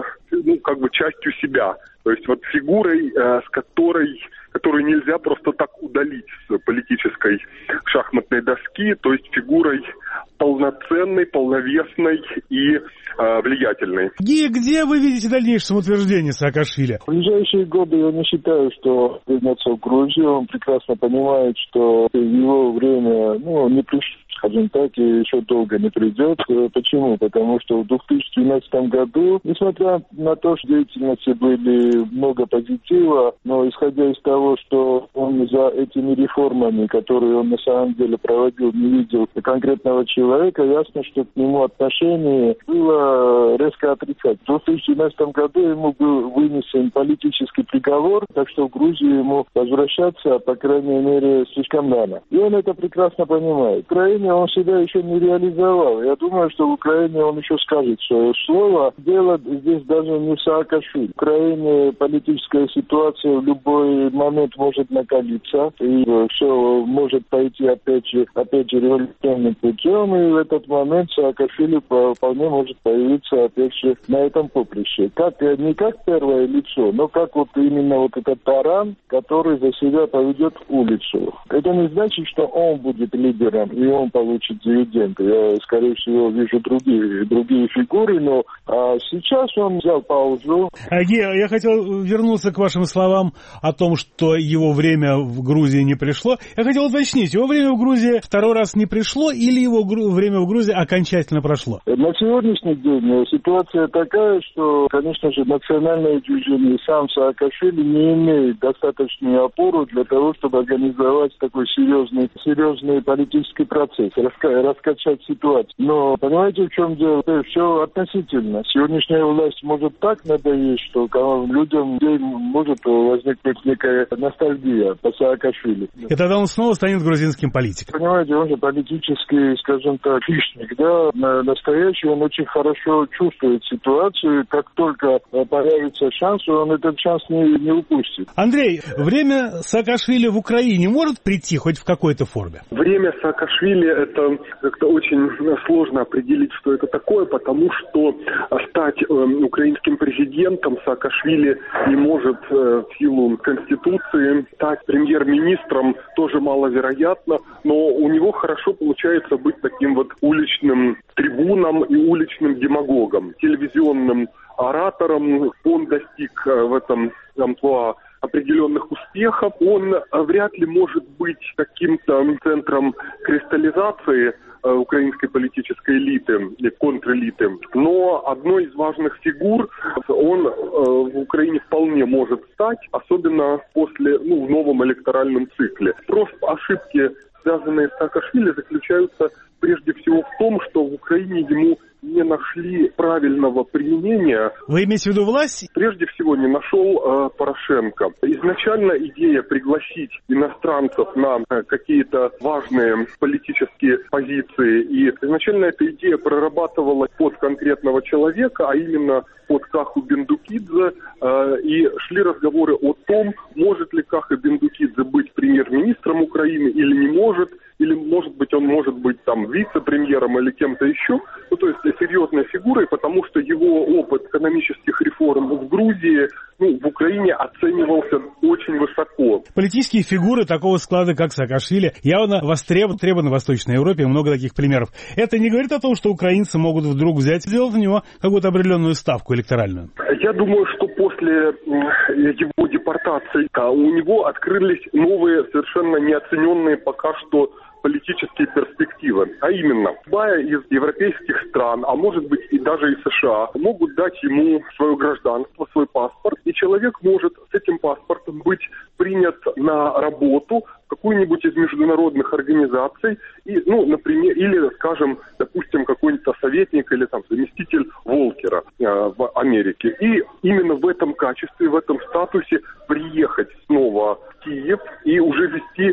частью себя. То есть фигурой, с которую нельзя просто так удалить с политической шахматной доски, то есть фигурой полноценной, полновесной и влиятельной. Где вы видите дальнейшее самоутверждение Саакашвили? В ближайшие годы я не считаю, что вернется в Грузию. Он прекрасно понимает, что его время не пришло, скажем так, и еще долго не придет. Почему? Потому что в 2012 году, несмотря на то, что в деятельности были много позитива, но исходя из того, что он за этими реформами, которые он на самом деле проводил, не видел конкретного человека, ясно, что к нему отношение было резко отрицать. В 2017 году ему был вынесен политический приговор, так что в Грузию ему возвращаться, по крайней мере, слишком рано. И он это прекрасно понимает. В Украине он себя еще не реализовал. Я думаю, что в Украине он еще скажет свое слово. Дело здесь даже не в Саакашвили. В Украине политическая ситуация в любой момент может накалиться, и все может пойти опять же революционным путем, и в этот момент Саакашвили вполне может появиться опять же на этом поприще. Не как первое лицо, но как именно этот таран, который за себя поведет улицу. Это не значит, что он будет лидером и он получит дивиденды. Я, скорее всего, вижу другие фигуры, но сейчас он взял паузу. Я хотел вернуться к вашим словам о том, что его время в Грузии не пришло. Я хотел уточнить, его время в Грузии второй раз не пришло или его время в Грузии окончательно прошло? На сегодняшний день ситуация такая, что, конечно же, национальное движение, сам Саакашвили не имеет достаточную опору для того, чтобы организовать такой серьезный политический процесс. есть раскачать ситуацию. Но понимаете, в чем дело? Это все относительно. Сегодняшняя власть может так надоесть, что людям может возникнуть некая ностальгия по Саакашвили. И тогда он снова станет грузинским политиком. Понимаете, он же политический, скажем так, хищник, да, настоящий, он очень хорошо чувствует ситуацию. Как только появится шанс, он этот шанс не упустит. Андрей, время Саакашвили в Украине может прийти хоть в какой-то форме? Время Саакашвили, это как-то очень сложно определить, что это такое, потому что стать украинским президентом Саакашвили не может в силу Конституции. Стать премьер-министром тоже маловероятно, но у него хорошо получается быть таким вот уличным трибуном и уличным демагогом, телевизионным оратором. Он достиг в этом амплуа определенных успехов. Он вряд ли может быть каким-то центром кристаллизации украинской политической элиты или контрэлиты. Но одной из важных фигур он в Украине вполне может стать, особенно после, в новом электоральном цикле. Просто ошибки, связанные с Саакашвили, заключаются прежде всего в том, что в Украине ему не нашли правильного применения. Вы имеете в виду власть? Прежде всего не нашел Порошенко. Изначально идея пригласить иностранцев на какие-то важные политические позиции, и изначально эта идея прорабатывалась под конкретного человека, а именно под Каху Бендукидзе, и шли разговоры о том, может ли Каха Бендукидзе быть премьер-министром Украины или не может, или, может быть, он может быть там вице-премьером или кем-то еще, то есть серьезной фигурой, потому что его опыт экономических реформ в Грузии, в Украине оценивался очень высоко. Политические фигуры такого склада, как Саакашвили, явно востребованы в Восточной Европе, много таких примеров. Это не говорит о том, что украинцы могут вдруг взять и сделать в него какую-то определенную ставку электоральную? Я думаю, что после его депортации у него открылись новые, совершенно неоцененные пока что политические перспективы. А именно, любая из европейских стран, а может быть и даже из США, могут дать ему свое гражданство, свой паспорт, и человек может с этим паспортом быть принят на работу в какую-нибудь из международных организаций, и, например, или, скажем, допустим, какой-нибудь советник или там заместитель Волкера в Америке. И именно в этом качестве, в этом статусе приехать снова в Киев и уже вести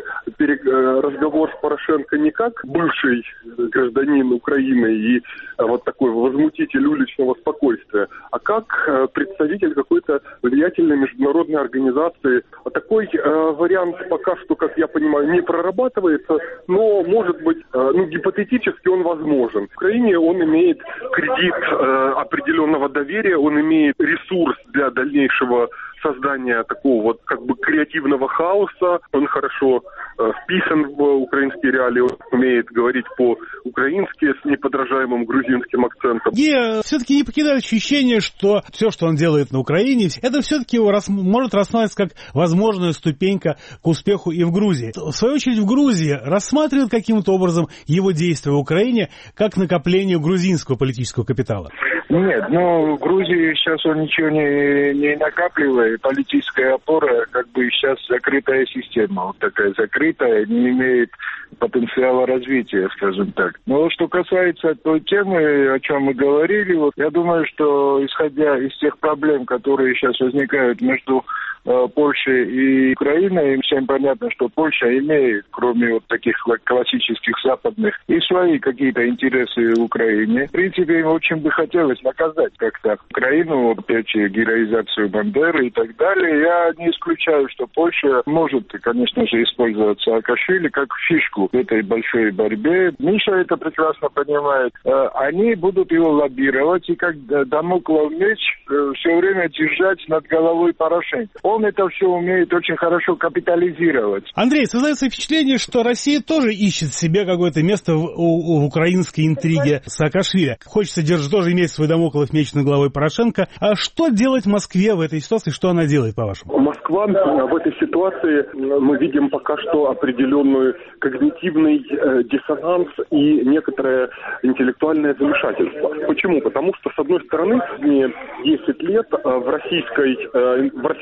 разговор с Порошенко не как бывший гражданин Украины и вот такой возмутитель уличного спокойствия, а как представитель какой-то влиятельной международной организации. Такой вариант пока что, как я понимаю, не прорабатывается, но, может быть, гипотетически он возможен. В Украине он имеет кредит определенного доверия, он имеет ресурс для дальнейшего создания такого вот как бы креативного хаоса. Он хорошо вписан в украинские реалии, он умеет говорить по-украински с неподражаемым грузинским акцентом. И все-таки не покидает ощущение, что все, что он делает на Украине, это все-таки может рассматриваться как возможная ступенька к успеху и в Грузии. В свою очередь, в Грузии рассматривают каким-то образом его действия в Украине как накопление грузинского политического капитала? Нет, в Грузии сейчас он ничего не накапливает. Политическая опора как бы сейчас закрытая система. Вот такая закрытая, не имеет потенциала развития, скажем так. Но что касается той темы, о чем мы говорили, я думаю, что исходя из тех проблем, которые сейчас возникают между Польшей и Украиной, всем понятно, что Польша имеет, кроме вот таких классических западных, и свои какие-то интересы в Украине. В принципе, им очень бы хотелось наказать как-то Украину, опять же, героизацию Бандеры и так далее. Я не исключаю, что Польша может, конечно же, использовать Саакашвили как фишку в этой большой борьбе. Миша это прекрасно понимает. Они будут его лоббировать и как дамоклов меч все время держать над головой Порошенко. Он это все умеет очень хорошо капитализировать. Андрей, создается впечатление, что Россия тоже ищет себе какое-то место в украинской интриге Саакашвили. Хочется тоже иметь свой дамоклов меч над головой Порошенко. А что делать Москве в этой ситуации? Что она делает, по-вашему? Москва в этой ситуации, мы видим пока что определенный когнитивный диссонанс и некоторое интеллектуальное замешательство. Почему? Потому что, с одной стороны, 10 лет в российском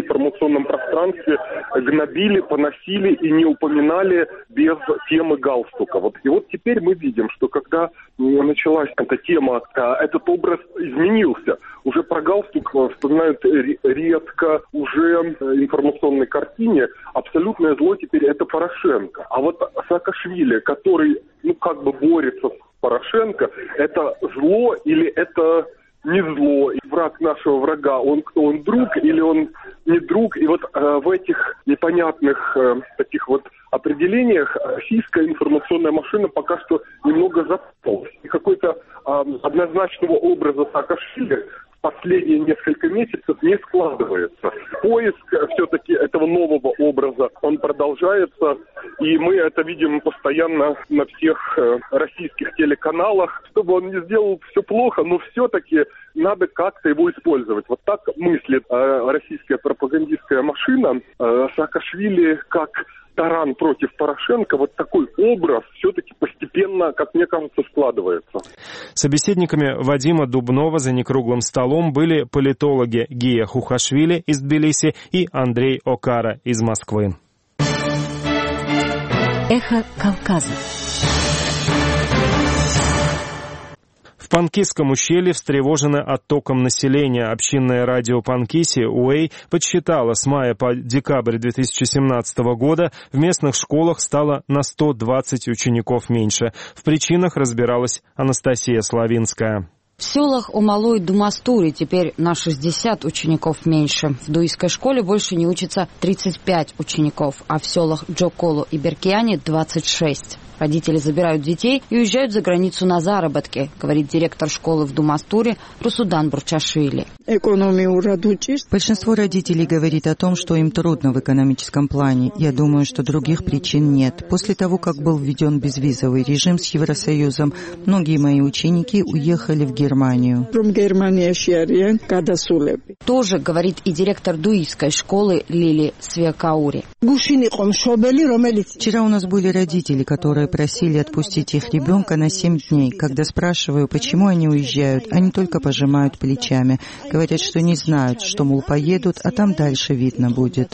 информационном пространстве гнобили, поносили и не упоминали без темы галстука. И вот теперь мы видим, что когда началась эта тема, этот образ изменился. Уже про галстук вспоминают редко, уже в информационной картине абсолютное зло теперь это Порошенко. А вот Саакашвили, который борется с Порошенко, это зло или это не зло? И враг нашего врага, он кто? Он друг или он не друг? И в этих непонятных таких определениях российская информационная машина пока что немного запуталась. И какой-то однозначного образа Саакашвили в последние несколько месяцев не складывается. Поиск все-таки этого нового образа, он продолжается, и мы это видим постоянно на всех российских телеканалах. Чтобы он не сделал все плохо, но все-таки надо как-то его использовать. Вот так мыслит российская пропагандистская машина. Саакашвили как таран против Порошенко, такой образ все-таки постепенно, как мне кажется, складывается. Собеседниками Вадима Дубнова за некруглым столом были политологи Гия Хухашвили из Тбилиси и Андрей Окара из Москвы. Эхо Кавказа. В Панкисском ущелье встревожены оттоком населения. Общинное радио Панкиси УЭЙ подсчитало, с мая по декабрь 2017 года в местных школах стало на 120 учеников меньше. В причинах разбиралась Анастасия Славинская. В селах Омало и Думастури теперь на 60 учеников меньше. В дуистской школе больше не учатся 35 учеников, а в селах Джоколо и Беркиане 26. Родители забирают детей и уезжают за границу на заработки, говорит директор школы в Думастуре Русудан Бурчашвили. Большинство родителей говорит о том, что им трудно в экономическом плане. Я думаю, что других причин нет. После того, как был введен безвизовый режим с Евросоюзом, многие мои ученики уехали в Германию. Тоже говорит и директор дуистской школы Лили Свекаури. Вчера у нас были родители, которые просили отпустить их ребенка на 7 дней. Когда спрашиваю, почему они уезжают, они только пожимают плечами. Говорят, что не знают, что, мол, поедут, а там дальше видно будет.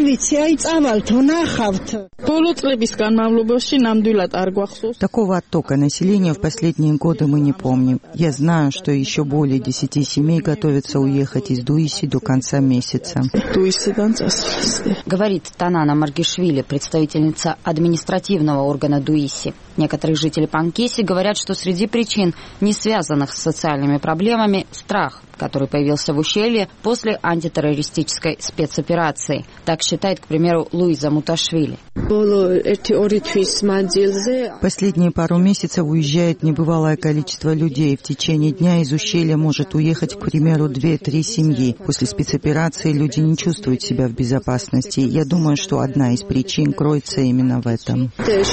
Такого оттока населения в последние годы мы не помним. Я знаю, что еще более 10 семей готовятся уехать из Дуиси до конца месяца. Говорит Танана Маргишвили, представительница административного органа Дуиси. Некоторые жители Панкиси говорят, что среди причин, не связанных с социальными проблемами, страх, который появился в ущелье после антитеррористической спецоперации. Так считает, к примеру, Луиза Муташвили. Последние пару месяцев уезжает небывалое количество людей. В течение дня из ущелья может уехать, к примеру, 2-3 семьи. После спецоперации люди не чувствуют себя в безопасности. Я думаю, что одна из причин кроется именно в этом.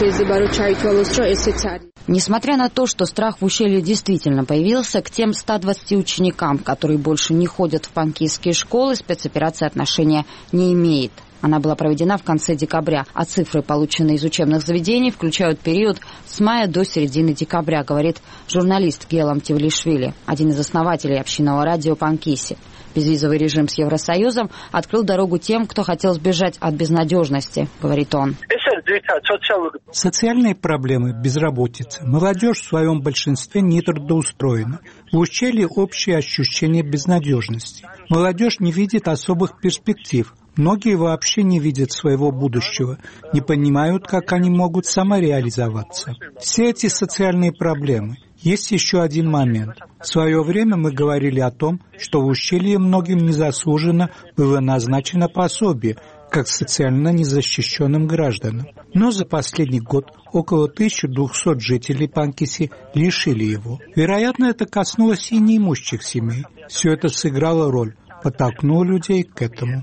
Несмотря на то, что страх в ущелье действительно появился, к тем 120 ученикам, которые больше не ходят в панкисские школы, спецоперация отношения не имеет. Она была проведена в конце декабря, а цифры, полученные из учебных заведений, включают период с мая до середины декабря, говорит журналист Гелам Тивлишвили, один из основателей общинного радио Панкиси. Безвизовый режим с Евросоюзом открыл дорогу тем, кто хотел сбежать от безнадежности, говорит он. Социальные проблемы, безработица. Молодежь в своем большинстве не трудоустроена. В ущелье общее ощущение безнадежности. Молодежь не видит особых перспектив. Многие вообще не видят своего будущего, не понимают, как они могут самореализоваться. Все эти социальные проблемы. Есть еще один момент. В свое время мы говорили о том, что в ущелье многим незаслуженно было назначено пособие, как социально незащищенным гражданам. Но за последний год около 1200 жителей Панкиси лишили его. Вероятно, это коснулось и неимущих семей. Все это сыграло роль, подтолкнуло людей к этому.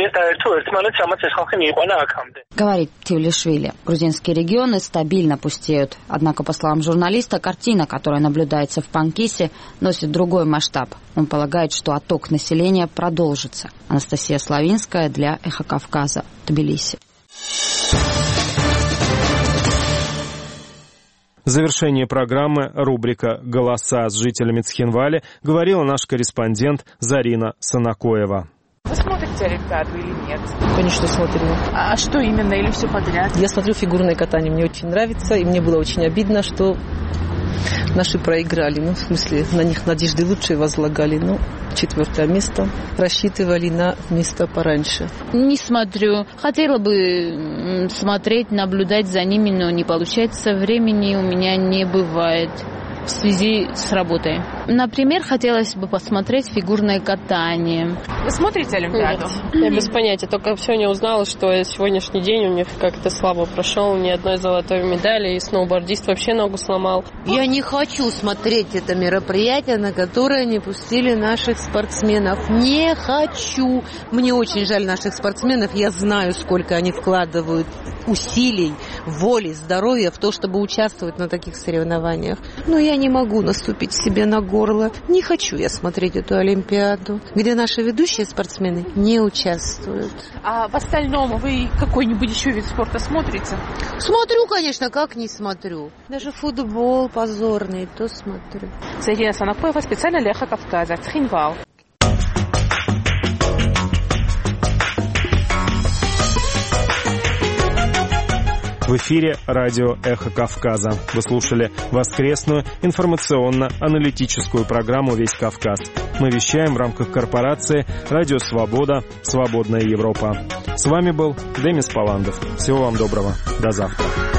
Говорит Тивлишвили. Грузинские регионы стабильно пустеют. Однако, по словам журналиста, картина, которая наблюдается в Панкиси, носит другой масштаб. Он полагает, что отток населения продолжится. Анастасия Славинская для Эхо Кавказа, Тбилиси. В завершении программы рубрика «Голоса» с жителями Цхинвали говорила наш корреспондент Зарина Санакоева. Вы смотрите смотрите Олимпиаду или нет? Конечно, смотрю. А что именно или все подряд? Я смотрю фигурное катание, мне очень нравится, и мне было очень обидно, что наши проиграли. Ну, в смысле, на них надежды лучше возлагали. Ну, 4 место. Рассчитывали на место пораньше. Не смотрю. Хотела бы смотреть, наблюдать за ними, но не получается. Времени у меня не бывает в связи с работой. Например, хотелось бы посмотреть фигурное катание. Вы смотрите Олимпиаду? Нет, я без понятия. Только сегодня узнала, что сегодняшний день у них как-то слабо прошел. Ни одной золотой медали. И сноубордист вообще ногу сломал. Я не хочу смотреть это мероприятие, на которое не пустили наших спортсменов. Не хочу. Мне очень жаль наших спортсменов. Я знаю, сколько они вкладывают усилий, воли, здоровья в то, чтобы участвовать на таких соревнованиях. Но я не могу наступить себе на горло. Не хочу я смотреть эту Олимпиаду, где наши ведущие спортсмены не участвуют. А в остальном вы какой-нибудь еще вид спорта смотрите? Смотрю, конечно, как не смотрю. Даже футбол позорный, то смотрю. Зарина Санакоева, специально для Эхо Кавказа, Цхинвал. В эфире радио «Эхо Кавказа». Вы слушали воскресную информационно-аналитическую программу «Весь Кавказ». Мы вещаем в рамках корпорации «Радио Свобода. Свободная Европа». С вами был Демис Паландов. Всего вам доброго. До завтра.